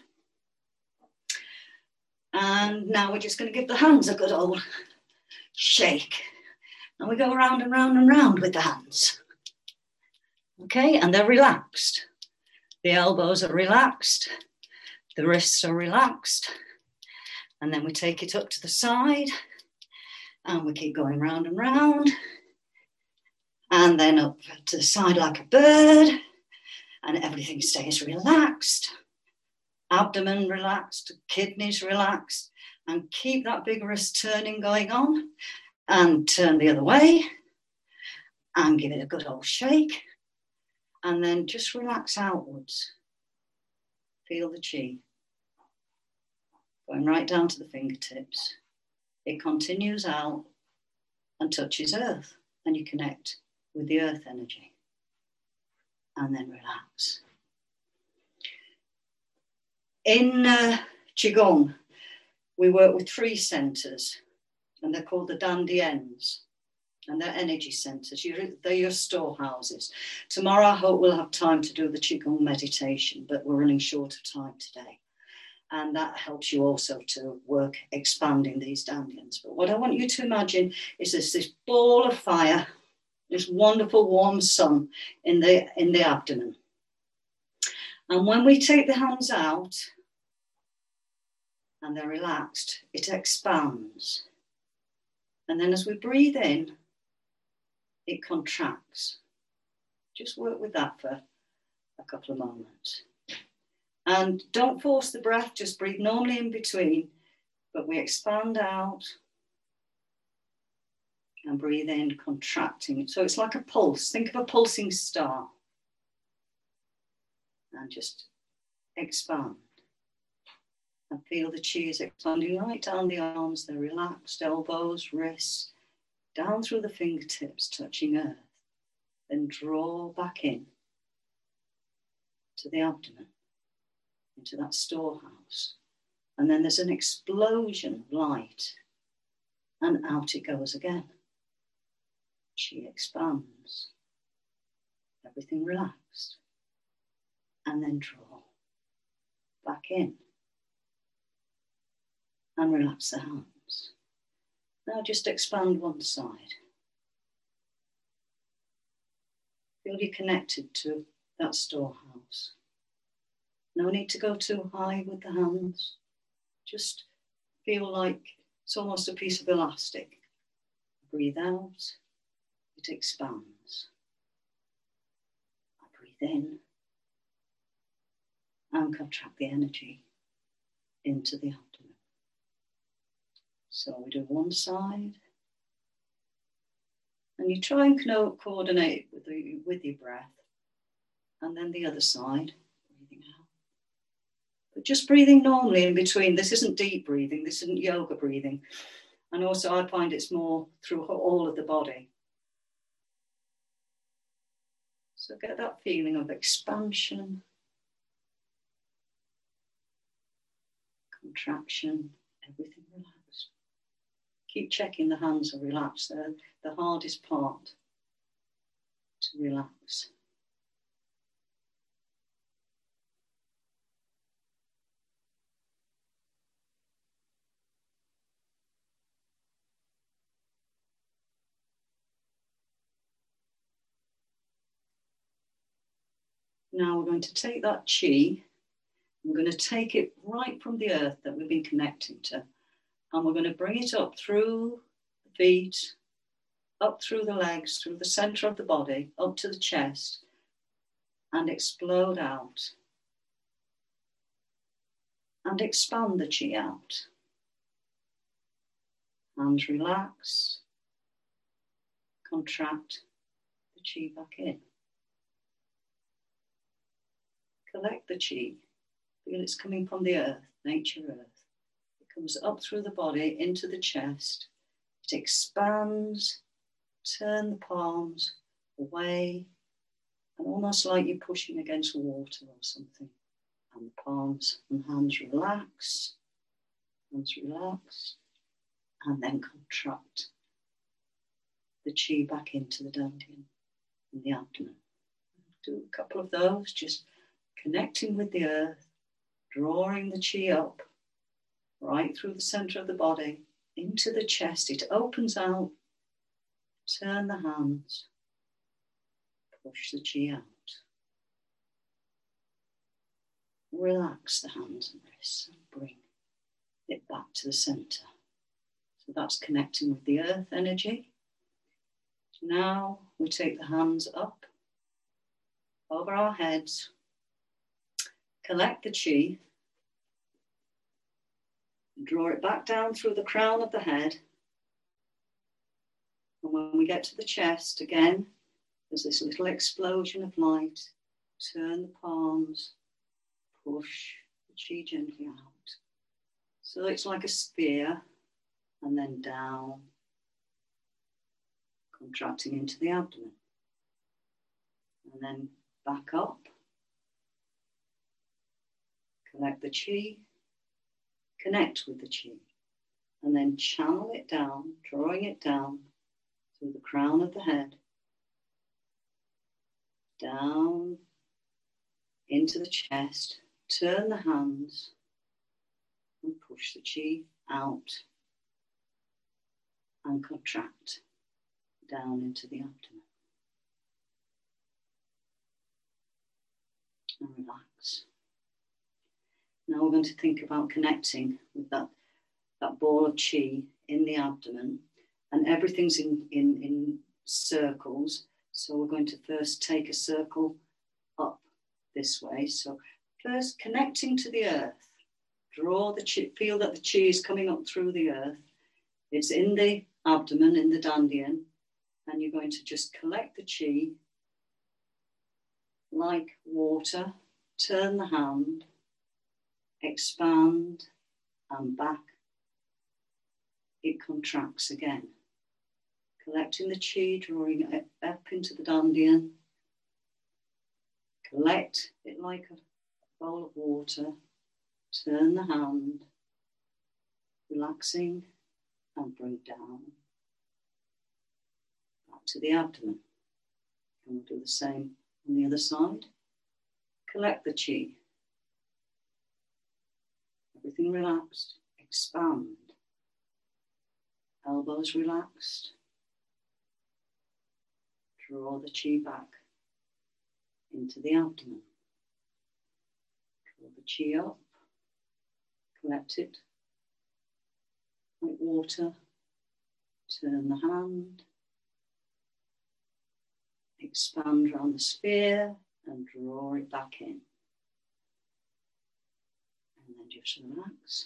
And now we're just going to give the hands a good old shake. And we go round and round and round with the hands. Okay, and they're relaxed. The elbows are relaxed. The wrists are relaxed. And then we take it up to the side. And we keep going round and round. And then up to the side like a bird. And everything stays relaxed. Abdomen relaxed, kidneys relaxed. And keep that big wrist turning going on. And turn the other way. And give it a good old shake. And then just relax outwards. Feel the chi. Going right down to the fingertips. It continues out and touches earth. And you connect with the earth energy. And then relax. In Qigong, we work with 3 centers. And they're called the Dandians. And they're energy centers. They're your storehouses. Tomorrow, I hope we'll have time to do the Qigong meditation, but we're running short of time today. And that helps you also to work expanding these Dandians. But what I want you to imagine is this ball of fire, this wonderful warm sun in the abdomen. And when we take the hands out and they're relaxed, it expands. And then as we breathe in, it contracts. Just work with that for a couple of moments. And don't force the breath, just breathe normally in between, but we expand out and breathe in, contracting. So it's like a pulse. Think of a pulsing star. And just expand. And feel the chi is expanding right down the arms, they're relaxed, elbows, wrists, down through the fingertips, touching earth. Then draw back in to the abdomen, into that storehouse. And then there's an explosion of light, and out it goes again. Chi expands, everything relaxed, and then draw back in. And relax the hands. Now just expand one side. Feel you connected to that storehouse. No need to go too high with the hands. Just feel like it's almost a piece of elastic. Breathe out, it expands. Breathe in and contract the energy into the abdomen. So we do one side, and you try and coordinate with your breath, and then the other side, breathing out. But just breathing normally in between. This isn't deep breathing, this isn't yoga breathing. And also I find it's more through all of the body. So get that feeling of expansion, contraction, everything relaxed. Keep checking the hands are relaxed. They're the hardest part to relax. Now we're going to take that chi, we're going to take it right from the earth that we've been connecting to, and we're going to bring it up through the feet, up through the legs, through the center of the body, up to the chest, and explode out. And expand the chi out. Hands relax, contract the chi back in. collect the chi. Feel it's coming from the earth, nature earth. It comes up through the body into the chest. It expands. Turn the palms away, and almost like you're pushing against water or something. And the palms and hands relax, and then contract the chi back into the dantian and the abdomen. Do a couple of those, just connecting with the earth, drawing the chi up right through the center of the body into the chest. It opens out. Turn the hands, push the chi out. Relax the hands and wrists and bring it back to the center. So that's connecting with the earth energy. Now we take the hands up over our heads, collect the chi, draw it back down through the crown of the head. And when we get to the chest, again, there's this little explosion of light. Turn the palms, push the chi gently out. So it's like a sphere, and then down, contracting into the abdomen. And then back up, collect the chi, connect with the chi, and then channel it down, drawing it down through the crown of the head, down into the chest, turn the hands and push the chi out and contract down into the abdomen. And relax. Now we're going to think about connecting with that ball of chi in the abdomen, and everything's in circles. So we're going to first take a circle up this way. So first connecting to the earth, draw the chi, feel that the chi is coming up through the earth. It's in the abdomen, in the dantian, and you're going to just collect the chi like water, turn the hand, expand, and back. It contracts again. Collecting the chi, drawing it up into the dantian. Collect it like a bowl of water. Turn the hand, relaxing, and bring down. Back to the abdomen. And we'll do the same on the other side. Collect the chi. Everything relaxed. Expand. Elbows relaxed. Draw the chi back into the abdomen. Draw the chi up. Collect it like water. Turn the hand. Expand around the sphere and draw it back in. And then just relax.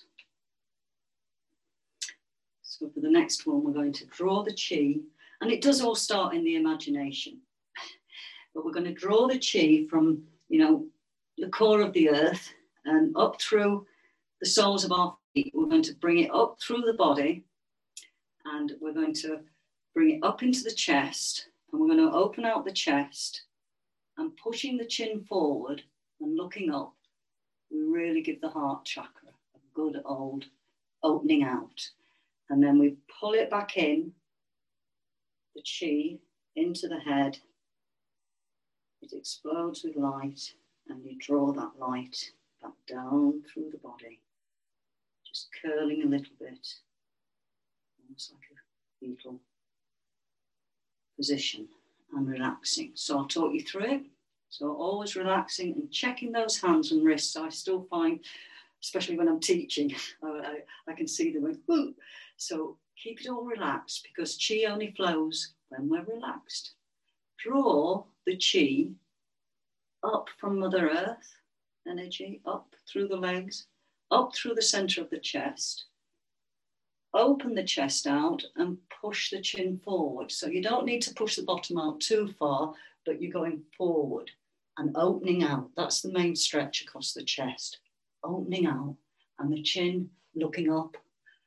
So for the next one, we're going to draw the chi, and it does all start in the imagination. But we're going to draw the chi from, the core of the earth and up through the soles of our feet. We're going to bring it up through the body, and we're going to bring it up into the chest, and we're going to open out the chest, and pushing the chin forward and looking up, we really give the heart chakra a good old opening out. And then we pull it back in, the chi into the head. It explodes with light, and you draw that light back down through the body, just curling a little bit, almost like a fetal position, and relaxing. So I'll talk you through it. So always relaxing and checking those hands and wrists. I still find, especially when I'm teaching, I can see them going, whoo. So keep it all relaxed, because chi only flows when we're relaxed. Draw the chi up from Mother Earth energy, up through the legs, up through the center of the chest. Open the chest out and push the chin forward. So you don't need to push the bottom out too far, but you're going forward. and opening out. That's the main stretch across the chest. Opening out, and the chin looking up.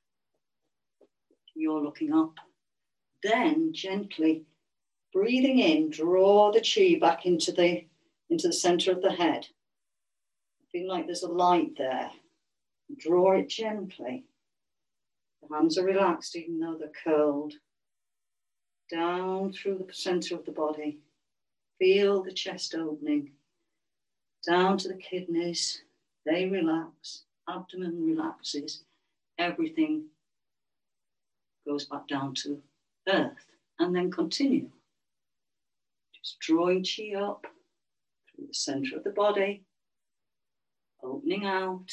You're looking up. Then gently breathing in, draw the chi back into the center of the head. Feel like there's a light there. Draw it gently. The hands are relaxed even though they're curled. Down through the center of the body. Feel the chest opening. Down to the kidneys. They relax. Abdomen relaxes. Everything goes back down to earth. And then continue. Just drawing chi up through the center of the body. Opening out.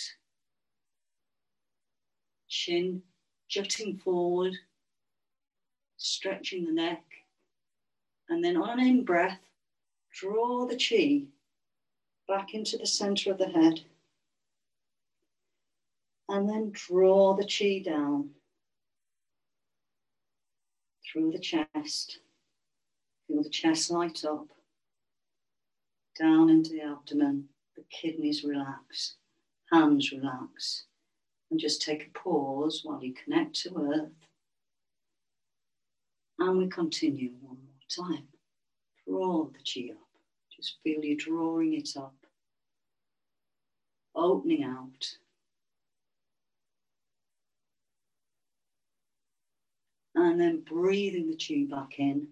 Chin jutting forward. Stretching the neck. And then on an in-breath, draw the chi back into the center of the head. And then draw the chi down through the chest. Feel the chest light up. Down into the abdomen. The kidneys relax. Hands relax. And just take a pause while you connect to earth. And we continue one more time. Draw the chi up. Just feel you drawing it up. Opening out. And then breathing the chi back in.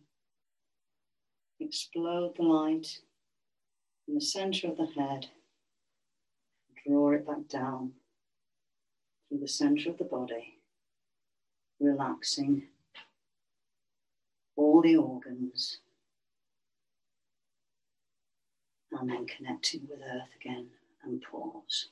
Explode the light in the center of the head. Draw it back down through the center of the body. Relaxing all the organs. And then connecting with earth again and pause.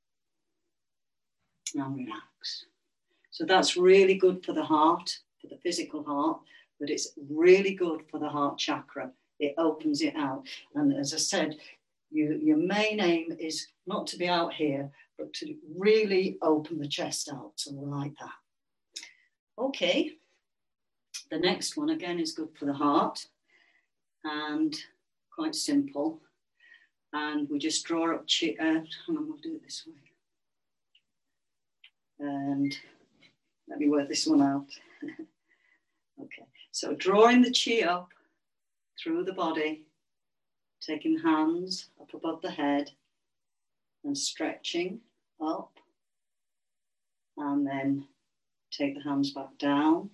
And relax. So that's really good for the heart, for the physical heart, but it's really good for the heart chakra. It opens it out. And as I said, your main aim is not to be out here, but to really open the chest out. So we're like that. Okay. The next one, again, is good for the heart and quite simple. And we just draw up chi. Hang on, we'll do it this way. And let me work this one out. Okay, so drawing the chi up through the body, taking hands up above the head and stretching up. And then take the hands back down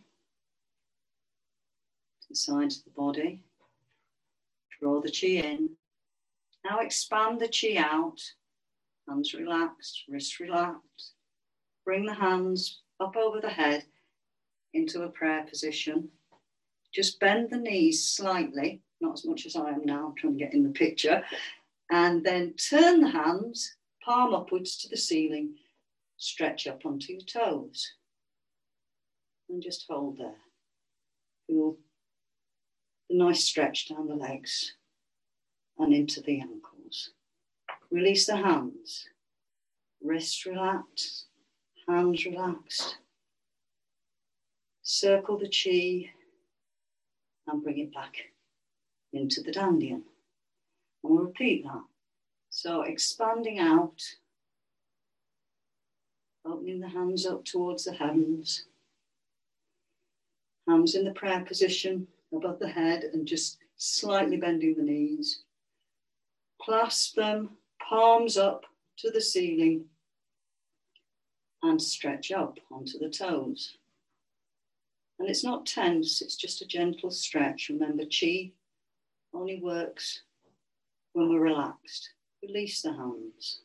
to the sides of the body. Draw the chi in. Now expand the chi out. Hands relaxed, wrists relaxed. Bring the hands up over the head into a prayer position. Just bend the knees slightly, not as much as I am now, I'm trying to get in the picture. And then turn the hands, palm upwards to the ceiling, stretch up onto your toes. And just hold there. Feel the nice stretch down the legs and into the ankles. Release the hands. Wrists relaxed, hands relaxed. Circle the chi and bring it back into the dandian. And we'll repeat that. So expanding out, opening the hands up towards the heavens. Hands in the prayer position above the head and just slightly bending the knees. Clasp them, palms up to the ceiling and stretch up onto the toes. And it's not tense, it's just a gentle stretch. Remember, chi only works when we're relaxed. Release the hands.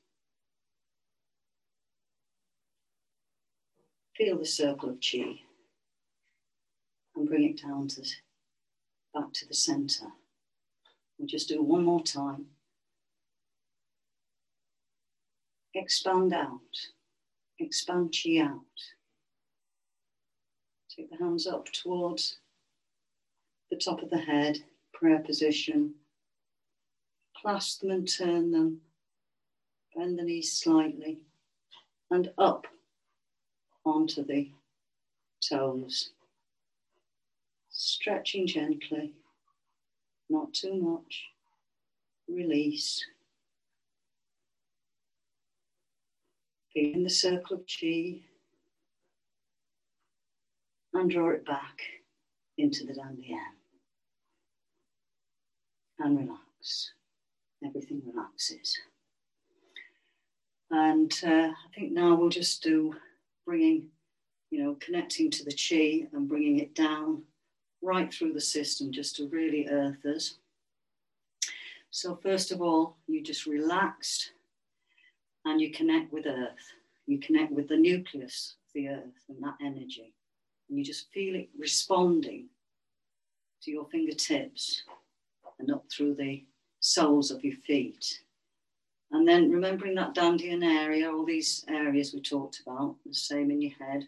Feel the circle of chi and bring it down to back to the center. We'll just do one more time. Expand out. Expand chi out. Take the hands up towards the top of the head, prayer position. Clasp them and turn them. Bend the knees slightly and up onto the toes. Stretching gently, not too much. release. Feeling the circle of chi and draw it back into the dantian. And relax. Everything relaxes. And I think now we'll just do bringing, connecting to the chi and bringing it down right through the system just to really earth us. So first of all, you just relaxed and you connect with earth. You connect with the nucleus of the earth and that energy. And you just feel it responding to your fingertips and up through the soles of your feet. And then remembering that dantian area, all these areas we talked about, the same in your head.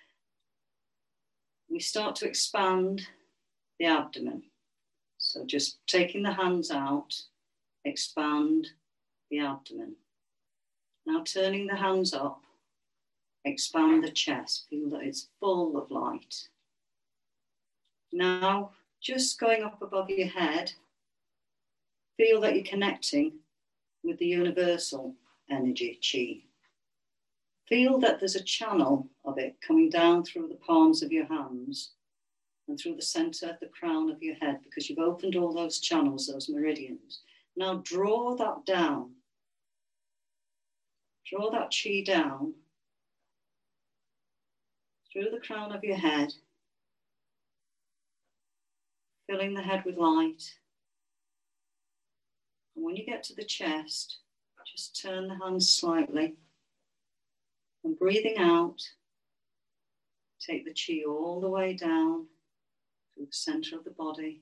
We start to expand the abdomen. So just taking the hands out, expand the abdomen. Now turning the hands up, expand the chest. Feel that it's full of light. Now just going up above your head, feel that you're connecting with the universal energy, chi. Feel that there's a channel of it coming down through the palms of your hands and through the center, the crown of your head, because you've opened all those channels, those meridians. Now draw that down. Draw that chi down through the crown of your head, filling the head with light. And when you get to the chest, just turn the hands slightly. And breathing out, take the chi all the way down through the center of the body.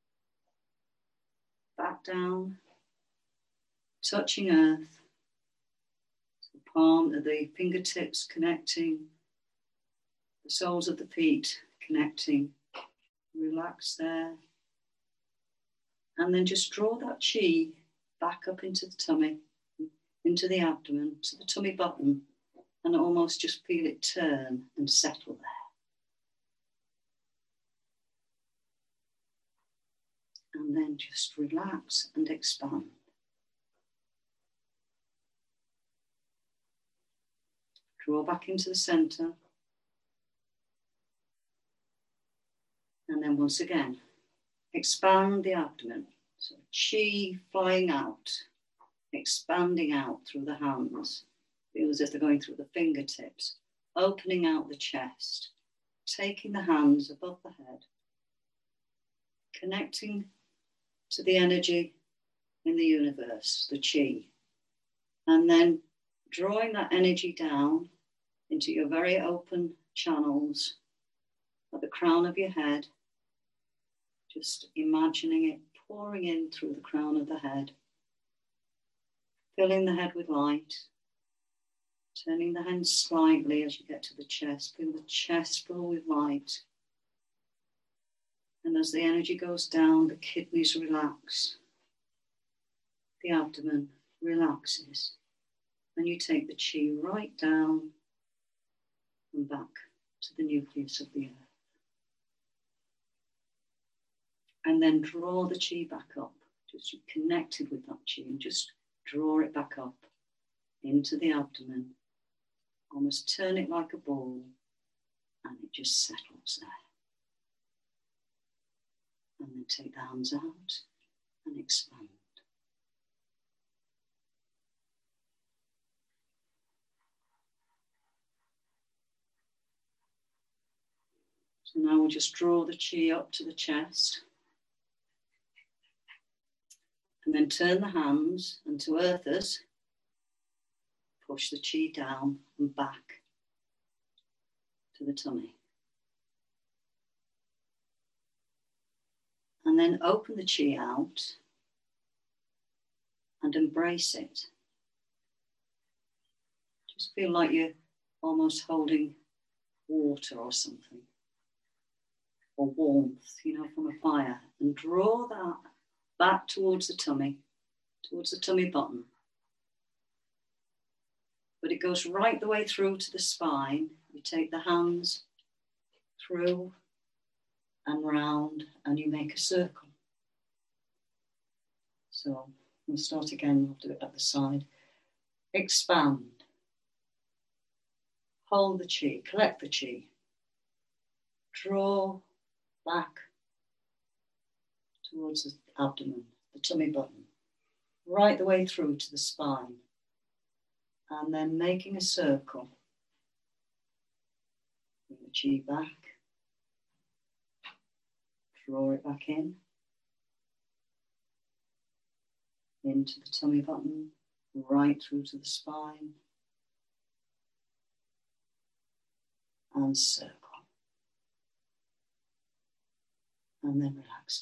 Back down, touching earth. The palm of the fingertips connecting. The soles of the feet connecting. Relax there. And then just draw that chi back up into the tummy, into the abdomen, to the tummy button, and almost just feel it turn and settle there. And then just relax and expand. Draw back into the center. And then once again, expand the abdomen. So chi flying out, expanding out through the hands. Feel as if they're going through the fingertips, opening out the chest, taking the hands above the head, connecting to the energy in the universe, the chi, and then drawing that energy down into your very open channels at the crown of your head, just imagining it pouring in through the crown of the head, filling the head with light. Turning the hands slightly as you get to the chest. Feel the chest full with light. And as the energy goes down, the kidneys relax. The abdomen relaxes. And you take the chi right down and back to the nucleus of the earth. And then draw the chi back up. Just connected with that chi and just draw it back up into the abdomen. Almost turn it like a ball and it just settles there. And then take the hands out and expand. So now we'll just draw the chi up to the chest. And then turn the hands and to earth us. Push the chi down and back to the tummy. And then open the chi out and embrace it. Just feel like you're almost holding water or something, or warmth, from a fire. And draw that back towards the tummy button. But it goes right the way through to the spine. You take the hands through and round and you make a circle. So We'll start again, we'll do it at the side. Expand. Hold the chi, collect the chi. Draw back towards the abdomen, the tummy button, right the way through to the spine. And then making a circle. Bring the chi back. Draw it back in. Into the tummy button, right through to the spine. And circle. And then relax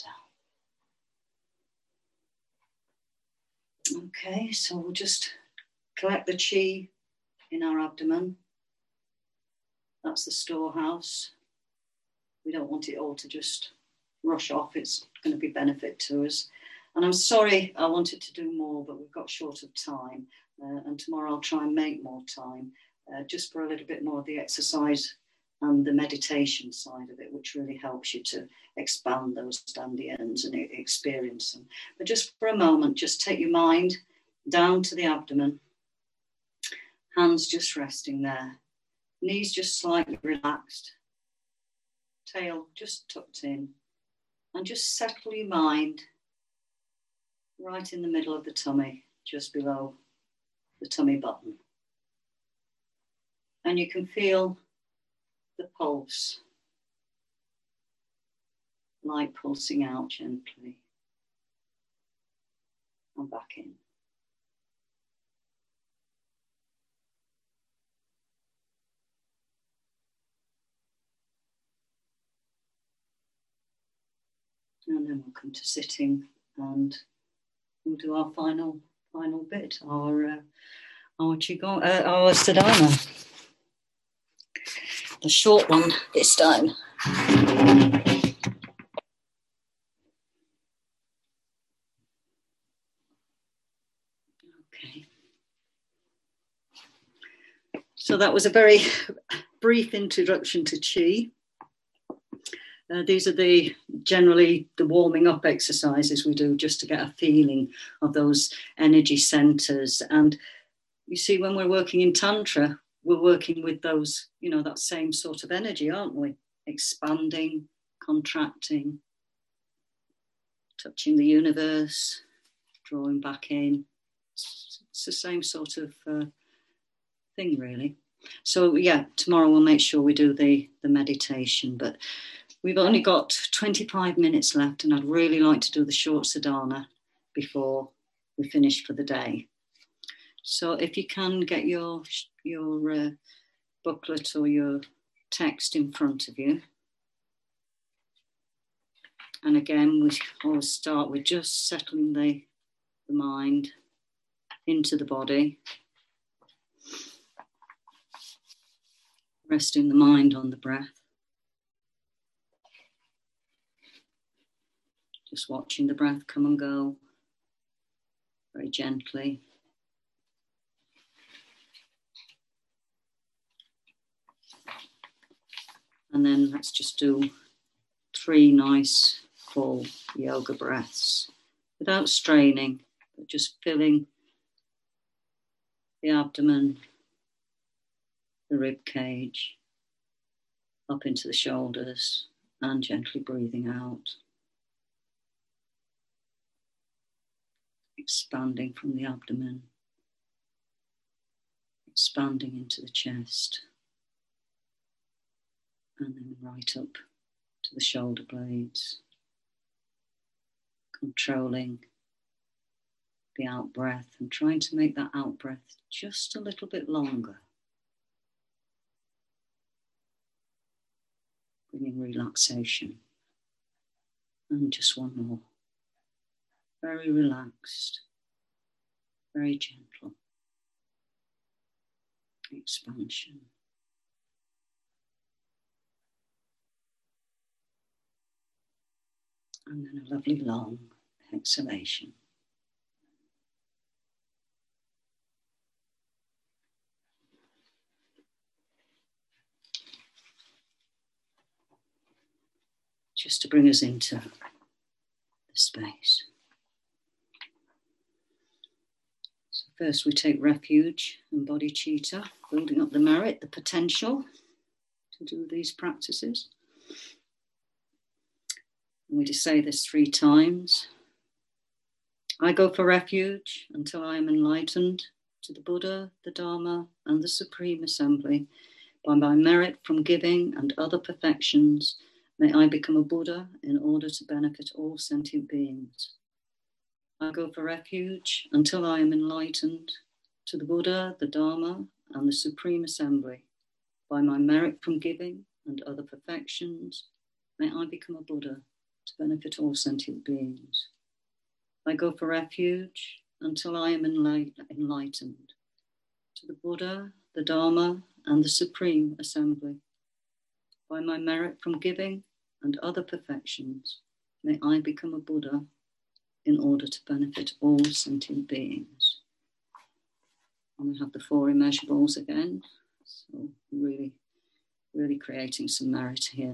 down. Okay, so we'll just collect the chi in our abdomen. That's the storehouse. We don't want it all to just rush off. It's going to be benefit to us. And I'm sorry, I wanted to do more, but we've got short of time. And tomorrow I'll try and make more time, just for a little bit more of the exercise and the meditation side of it, which really helps you to expand those dandians and experience them. But just for a moment, just take your mind down to the abdomen, hands just resting there, knees just slightly relaxed, tail just tucked in, and just settle your mind right in the middle of the tummy, just below the tummy button. And you can feel the pulse, light pulsing out gently and back in. And then we'll come to sitting and we'll do our final bit, our qigong, our sadhana. The short one this time. Okay. So that was a very brief introduction to qi. These are generally the warming up exercises we do just to get a feeling of those energy centers. And you see, when we're working in Tantra, we're working with those, that same sort of energy, aren't we? Expanding, contracting, touching the universe, drawing back in. It's the same sort of thing, really. So, yeah, tomorrow we'll make sure we do the meditation, but we've only got 25 minutes left, and I'd really like to do the short sadhana before we finish for the day. So if you can get your booklet or your text in front of you. And again, we always start with just settling the mind into the body. Resting the mind on the breath. Just watching the breath come and go very gently. And then let's just do 3 nice full yoga breaths without straining, but just filling the abdomen, the rib cage, up into the shoulders, and gently breathing out. Expanding from the abdomen, expanding into the chest, and then right up to the shoulder blades, controlling the out breath and trying to make that out breath just a little bit longer. Bringing relaxation. And just one more. Very relaxed, very gentle. Expansion. And then a lovely long exhalation. Just to bring us into the space. First, we take refuge in bodhicitta, building up the merit, the potential to do these practices. And we just say this 3 times. I go for refuge until I am enlightened to the Buddha, the Dharma, and the Supreme Assembly. By my merit from giving and other perfections, may I become a Buddha in order to benefit all sentient beings. I go for refuge until I am enlightened to the Buddha, the Dharma, and the Supreme Assembly. By my merit from giving and other perfections, may I become a Buddha to benefit all sentient beings. I go for refuge until I am enlightened to the Buddha, the Dharma, and the Supreme Assembly. By my merit from giving and other perfections, may I become a Buddha in order to benefit all sentient beings. And we have the 4 immeasurables again. So really, really creating some merit here.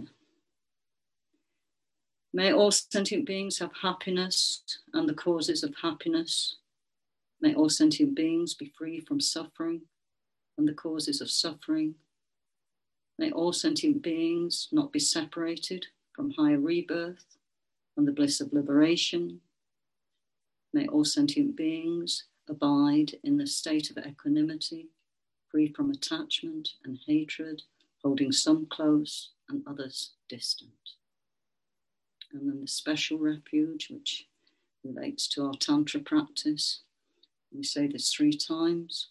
May all sentient beings have happiness and the causes of happiness. May all sentient beings be free from suffering and the causes of suffering. May all sentient beings not be separated from higher rebirth and the bliss of liberation. May all sentient beings abide in the state of equanimity, free from attachment and hatred, holding some close and others distant. And then the special refuge, which relates to our Tantra practice. We say this 3 times.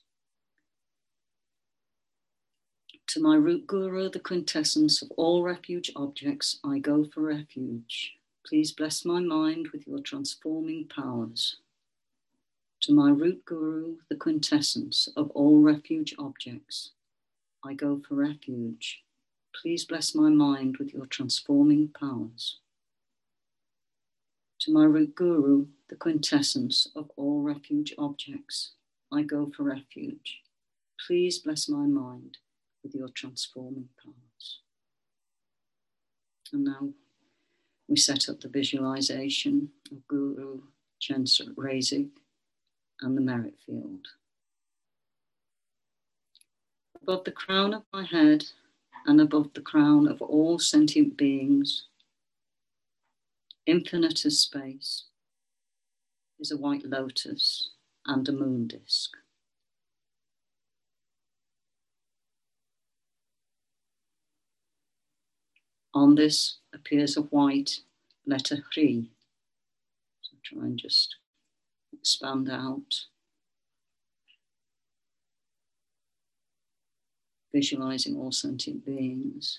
To my root guru, the quintessence of all refuge objects, I go for refuge. Please bless my mind with your transforming powers. To my root guru, the quintessence of all refuge objects, I go for refuge. Please bless my mind with your transforming powers. To my root guru, the quintessence of all refuge objects, I go for refuge. Please bless my mind with your transforming powers. And now we set up the visualization of Guru Chenrezig and the merit field. Above the crown of my head and above the crown of all sentient beings, infinite as space, is a white lotus and a moon disk. On this appears a white letter Hri. So try and just expand out, visualizing all sentient beings.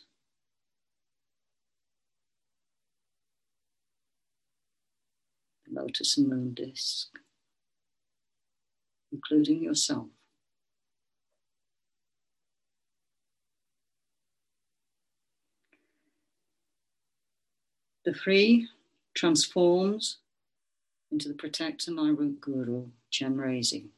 The lotus and moon disk, including yourself. The Hri transforms into the protector, my root guru, Chenrezig.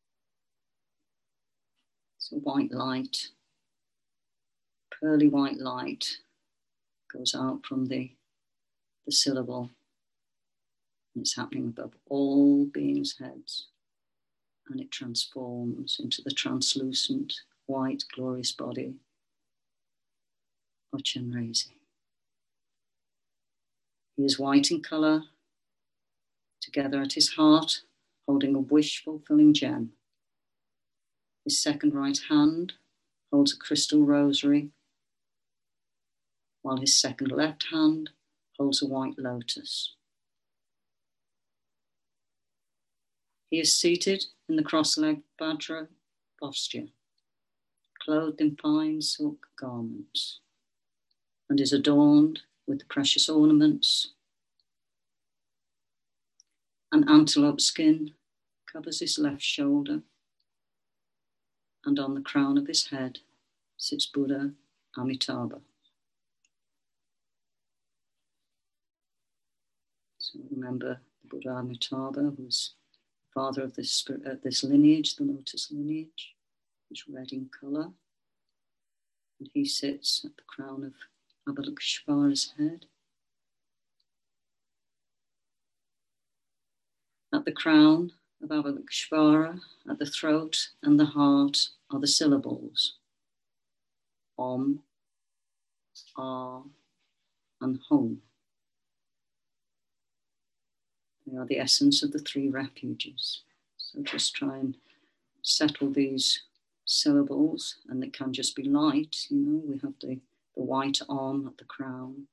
It's a white light, pearly white light goes out from the syllable. And it's happening above all beings' heads. And it transforms into the translucent, white, glorious body of Chenrezig. He is white in colour, together at his heart, holding a wish-fulfilling gem. His second right hand holds a crystal rosary, while his second left hand holds a white lotus. He is seated in the cross-legged Vajra posture, clothed in fine silk garments, and is adorned with the precious ornaments. An antelope skin covers his left shoulder, and on the crown of his head sits Buddha Amitabha. So remember Buddha Amitabha, who's father of this lineage, the lotus lineage, is red in colour, and he sits at the crown of Avalokiteshvara's head. At the crown of Avalokiteshvara at the throat and the heart are the syllables Om, Ah, and Hum. They are the essence of the three refuges. So just try and settle these syllables, and it can just be light, you know, we have the white arm at the crown,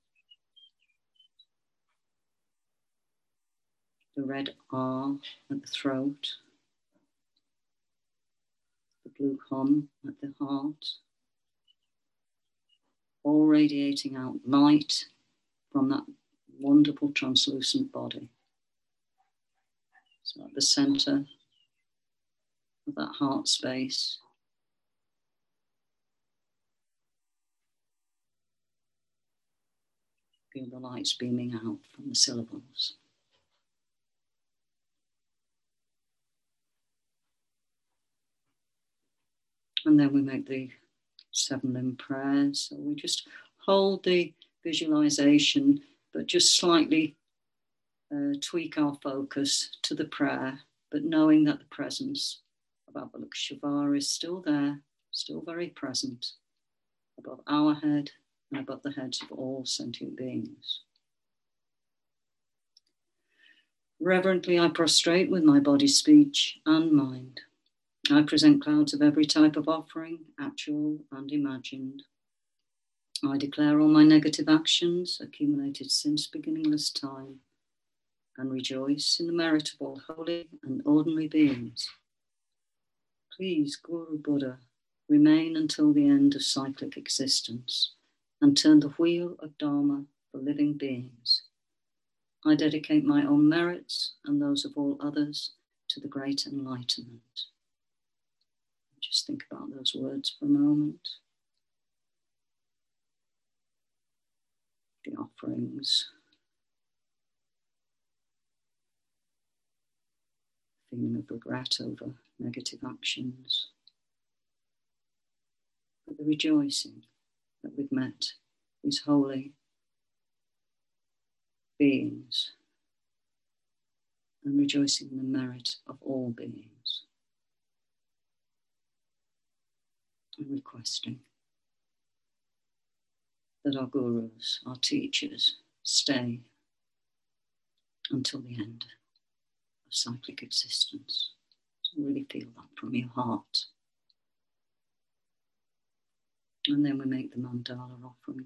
the red R at the throat, the blue hum at the heart, all radiating out light from that wonderful translucent body. So at the center of that heart space, feel the lights beaming out from the syllables. And then we make the 7 limb prayers. So we just hold the visualization, but just slightly tweak our focus to the prayer, but knowing that the presence of Avalokiteshvara is still there, still very present, above our head and above the heads of all sentient beings. Reverently, I prostrate with my body, speech, and mind. I present clouds of every type of offering, actual and imagined. I declare all my negative actions accumulated since beginningless time, and rejoice in the merit of all holy and ordinary beings. Please, Guru Buddha, remain until the end of cyclic existence and turn the wheel of Dharma for living beings. I dedicate my own merits and those of all others to the great enlightenment. Just think about those words for a moment. The offerings. Feeling of regret over negative actions. But the rejoicing that we've met these holy beings and rejoicing in the merit of all beings. And requesting that our gurus, our teachers, stay until the end of cyclic existence. So really feel that from your heart. And then we make the mandala offering.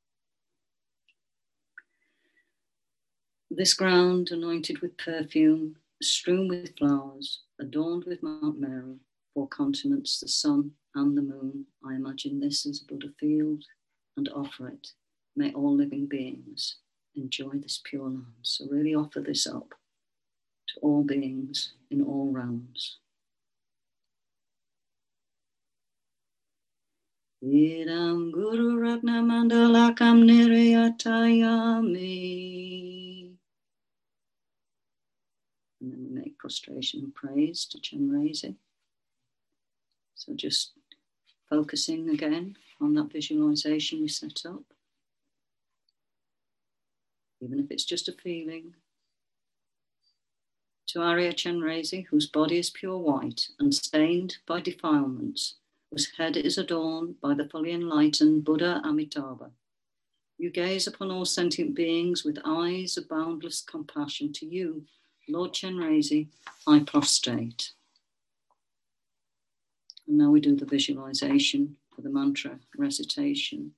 This ground anointed with perfume, strewn with flowers, adorned with Mount Meru, 4 continents, the sun and the moon. I imagine this as a Buddha field and offer it. May all living beings enjoy this pure land. So really offer this up to all beings in all realms. Idam Guru Ratna Mandalakam Nirayatayami. And then we make prostration and praise to Chenrezig. So just focusing again on that visualization we set up. Even if it's just a feeling. To Arya Chenrezig, whose body is pure white, unstained by defilements, whose head is adorned by the fully enlightened Buddha Amitabha. You gaze upon all sentient beings with eyes of boundless compassion. To you, Lord Chenrezig, I prostrate. And now we do the visualization for the mantra recitation.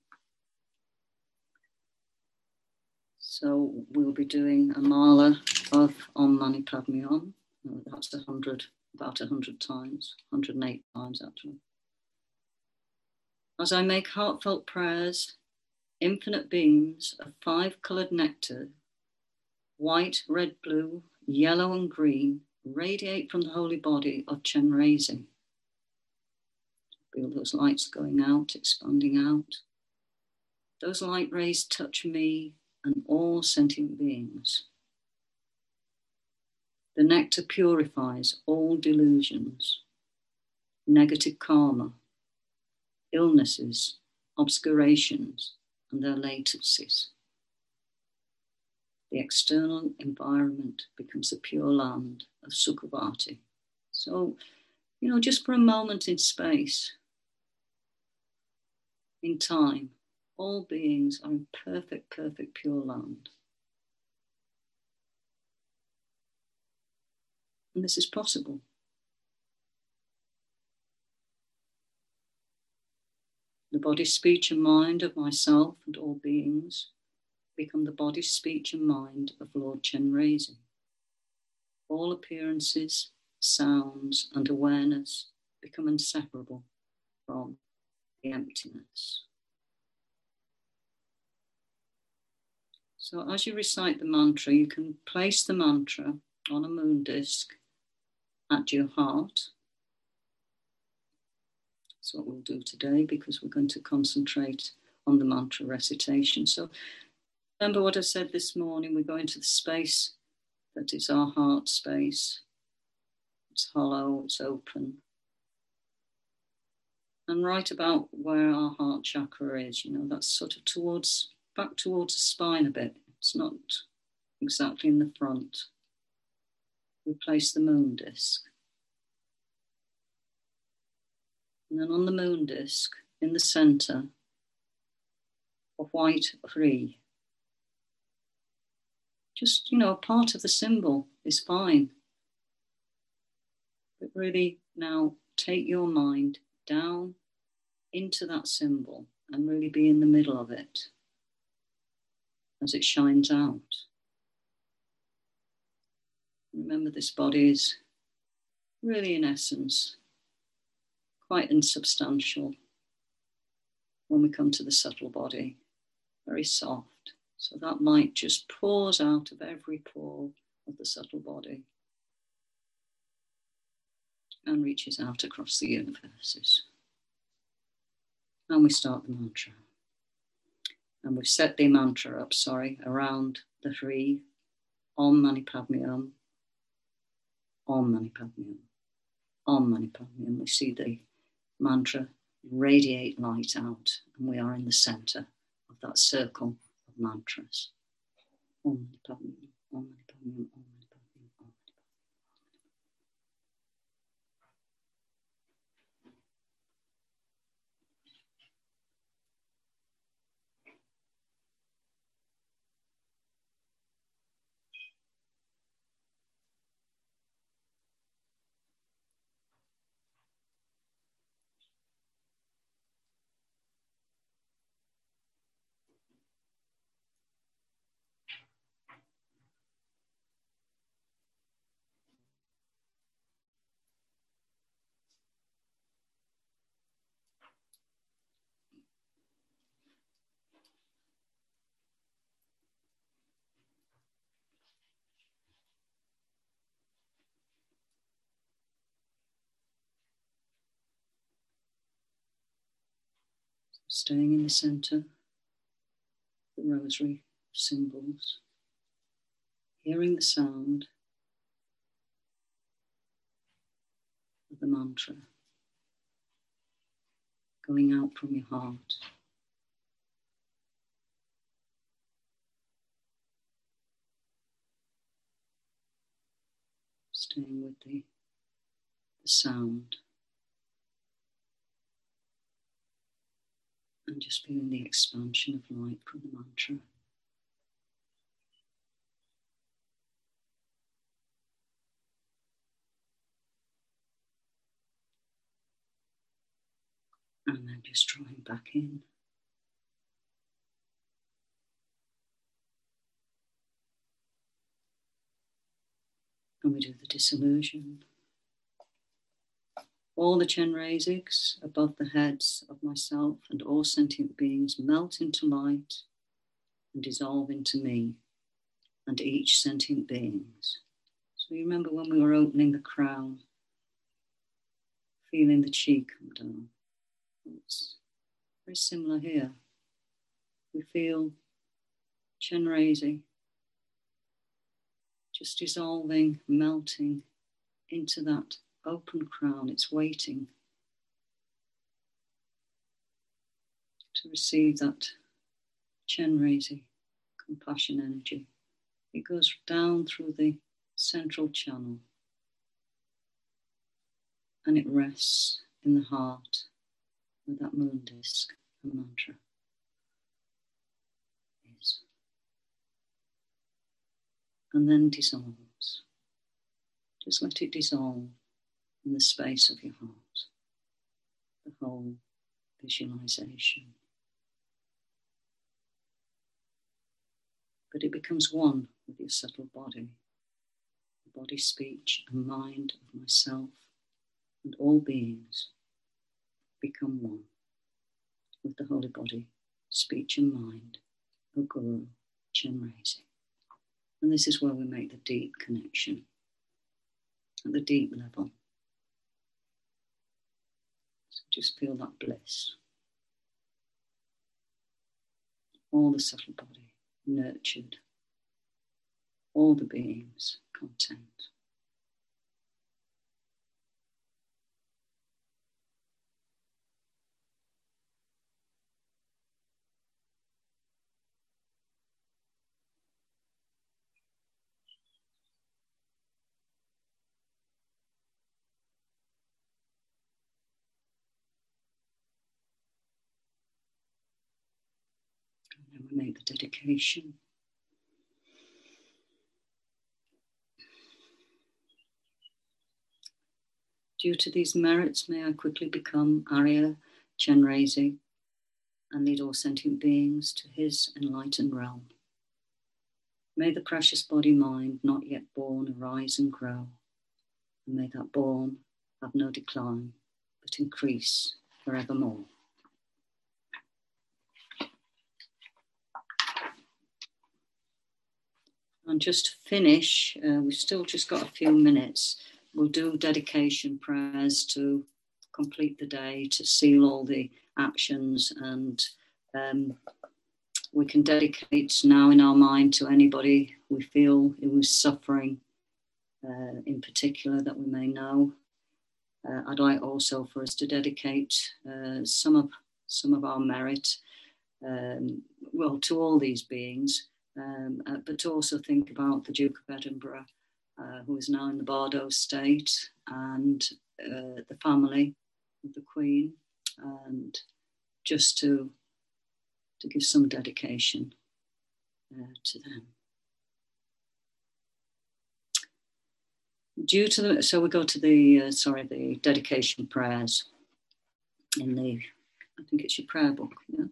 So we'll be doing a mala of Om Mani Padme Hum. That's about 100 times, 108 times actually. As I make heartfelt prayers, infinite beams of 5-colored nectar, white, red, blue, yellow and green, radiate from the holy body of Chenrezig. Feel those lights going out, expanding out. Those light rays touch me and all sentient beings. The nectar purifies all delusions, negative karma, illnesses, obscurations, and their latencies. the external environment becomes the pure land of Sukhavati. So, just for a moment in space, in time, all beings are in perfect, perfect pure land. And this is possible. The body, speech, and mind of myself and all beings become the body, speech, and mind of Lord Chenrezig. All appearances, sounds, and awareness become inseparable from the emptiness. So as you recite the mantra, you can place the mantra on a moon disc at your heart. That's what we'll do today, because we're going to concentrate on the mantra recitation. So remember what I said this morning, we go into the space that is our heart space. It's hollow, it's open. And right about where our heart chakra is, that's sort of back towards the spine a bit. It's not exactly in the front. We place the moon disc. And then on the moon disc, in the center, a white 3. Just, part of the symbol is fine. But really now take your mind down into that symbol and really be in the middle of it as it shines out. Remember, this body is really, in essence, quite insubstantial when we come to the subtle body, very soft. So that light just pours out of every pore of the subtle body and reaches out across the universes. And we start the mantra. And we've set the mantra up, around the 3, Om Mani Padme Hum, Om Mani Padme Hum, Om Mani Padme Hum. We see the mantra radiate light out, and we are in the center of that circle of mantras. Om Mani Padme Hum, Om Mani Padme Hum, Om Mani Padme Hum, Om Mani Padme Hum. Staying in the center, the rosary symbols, hearing the sound of the mantra going out from your heart. Staying with the sound. And just feeling the expansion of light from the mantra. And then just drawing back in. And we do the dissolution. All the Chenrezigs above the heads of myself and all sentient beings melt into light and dissolve into me and each sentient beings. So you remember when we were opening the crown, feeling the chi come down. It's very similar here. We feel Chenrezig just dissolving, melting into that open crown. It's waiting to receive that Chenrezig compassion energy It goes down through the central channel and it rests in the heart where that moon disk, the mantra, is. And then dissolves. Just let it dissolve in the space of your heart, the whole visualization. But it becomes one with your subtle body, the body, speech, and mind of myself, and all beings become one with the holy body, speech, and mind of Guru Chenrezig. And this is where we make the deep connection, at the deep level. So just feel that bliss. All the subtle body nurtured, all the beings content. And then we make the dedication. Due to these merits, may I quickly become Arya Chenrezig and lead all sentient beings to his enlightened realm. May the precious body-mind not yet born arise and grow, and may that born have no decline, but increase forevermore. And just to finish, we've still just got a few minutes. We'll do dedication prayers to complete the day, to seal all the actions, and we can dedicate now in our mind to anybody we feel who is suffering in particular that we may know. I'd like also for us to dedicate some of our merit, to all these beings, but to also think about the Duke of Edinburgh, who is now in the Bardo state, and the family of the Queen, and just to give some dedication to them. So we go to the dedication prayers in I think it's your prayer book, yeah.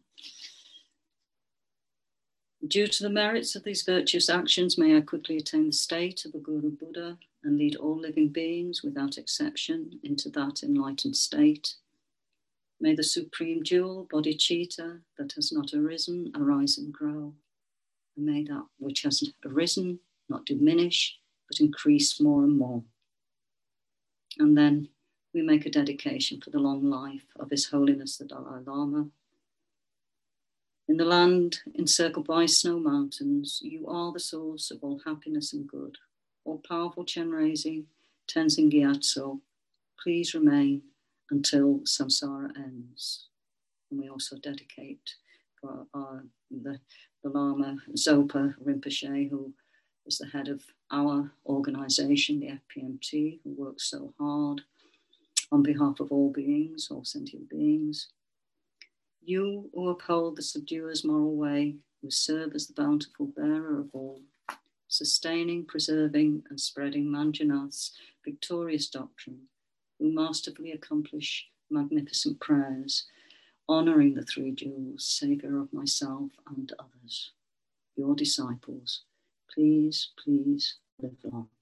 Due to the merits of these virtuous actions, may I quickly attain the state of a Guru Buddha and lead all living beings without exception into that enlightened state. May the supreme jewel, bodhicitta, that has not arisen, arise and grow. And may that which has arisen not diminish, but increase more and more. And then we make a dedication for the long life of His Holiness the Dalai Lama. In the land encircled by snow mountains, you are the source of all happiness and good. All-powerful Chenrezig, Tenzin Gyatso, please remain until samsara ends. And we also dedicate for the Lama Zopa Rinpoche, who is the head of our organisation, the FPMT, who works so hard on behalf of all beings, all sentient beings. You who uphold the subduer's moral way, who serve as the bountiful bearer of all, sustaining, preserving, and spreading Manjunath's victorious doctrine, who masterfully accomplish magnificent prayers, honouring the three jewels, saviour of myself and others, your disciples, please, please live long.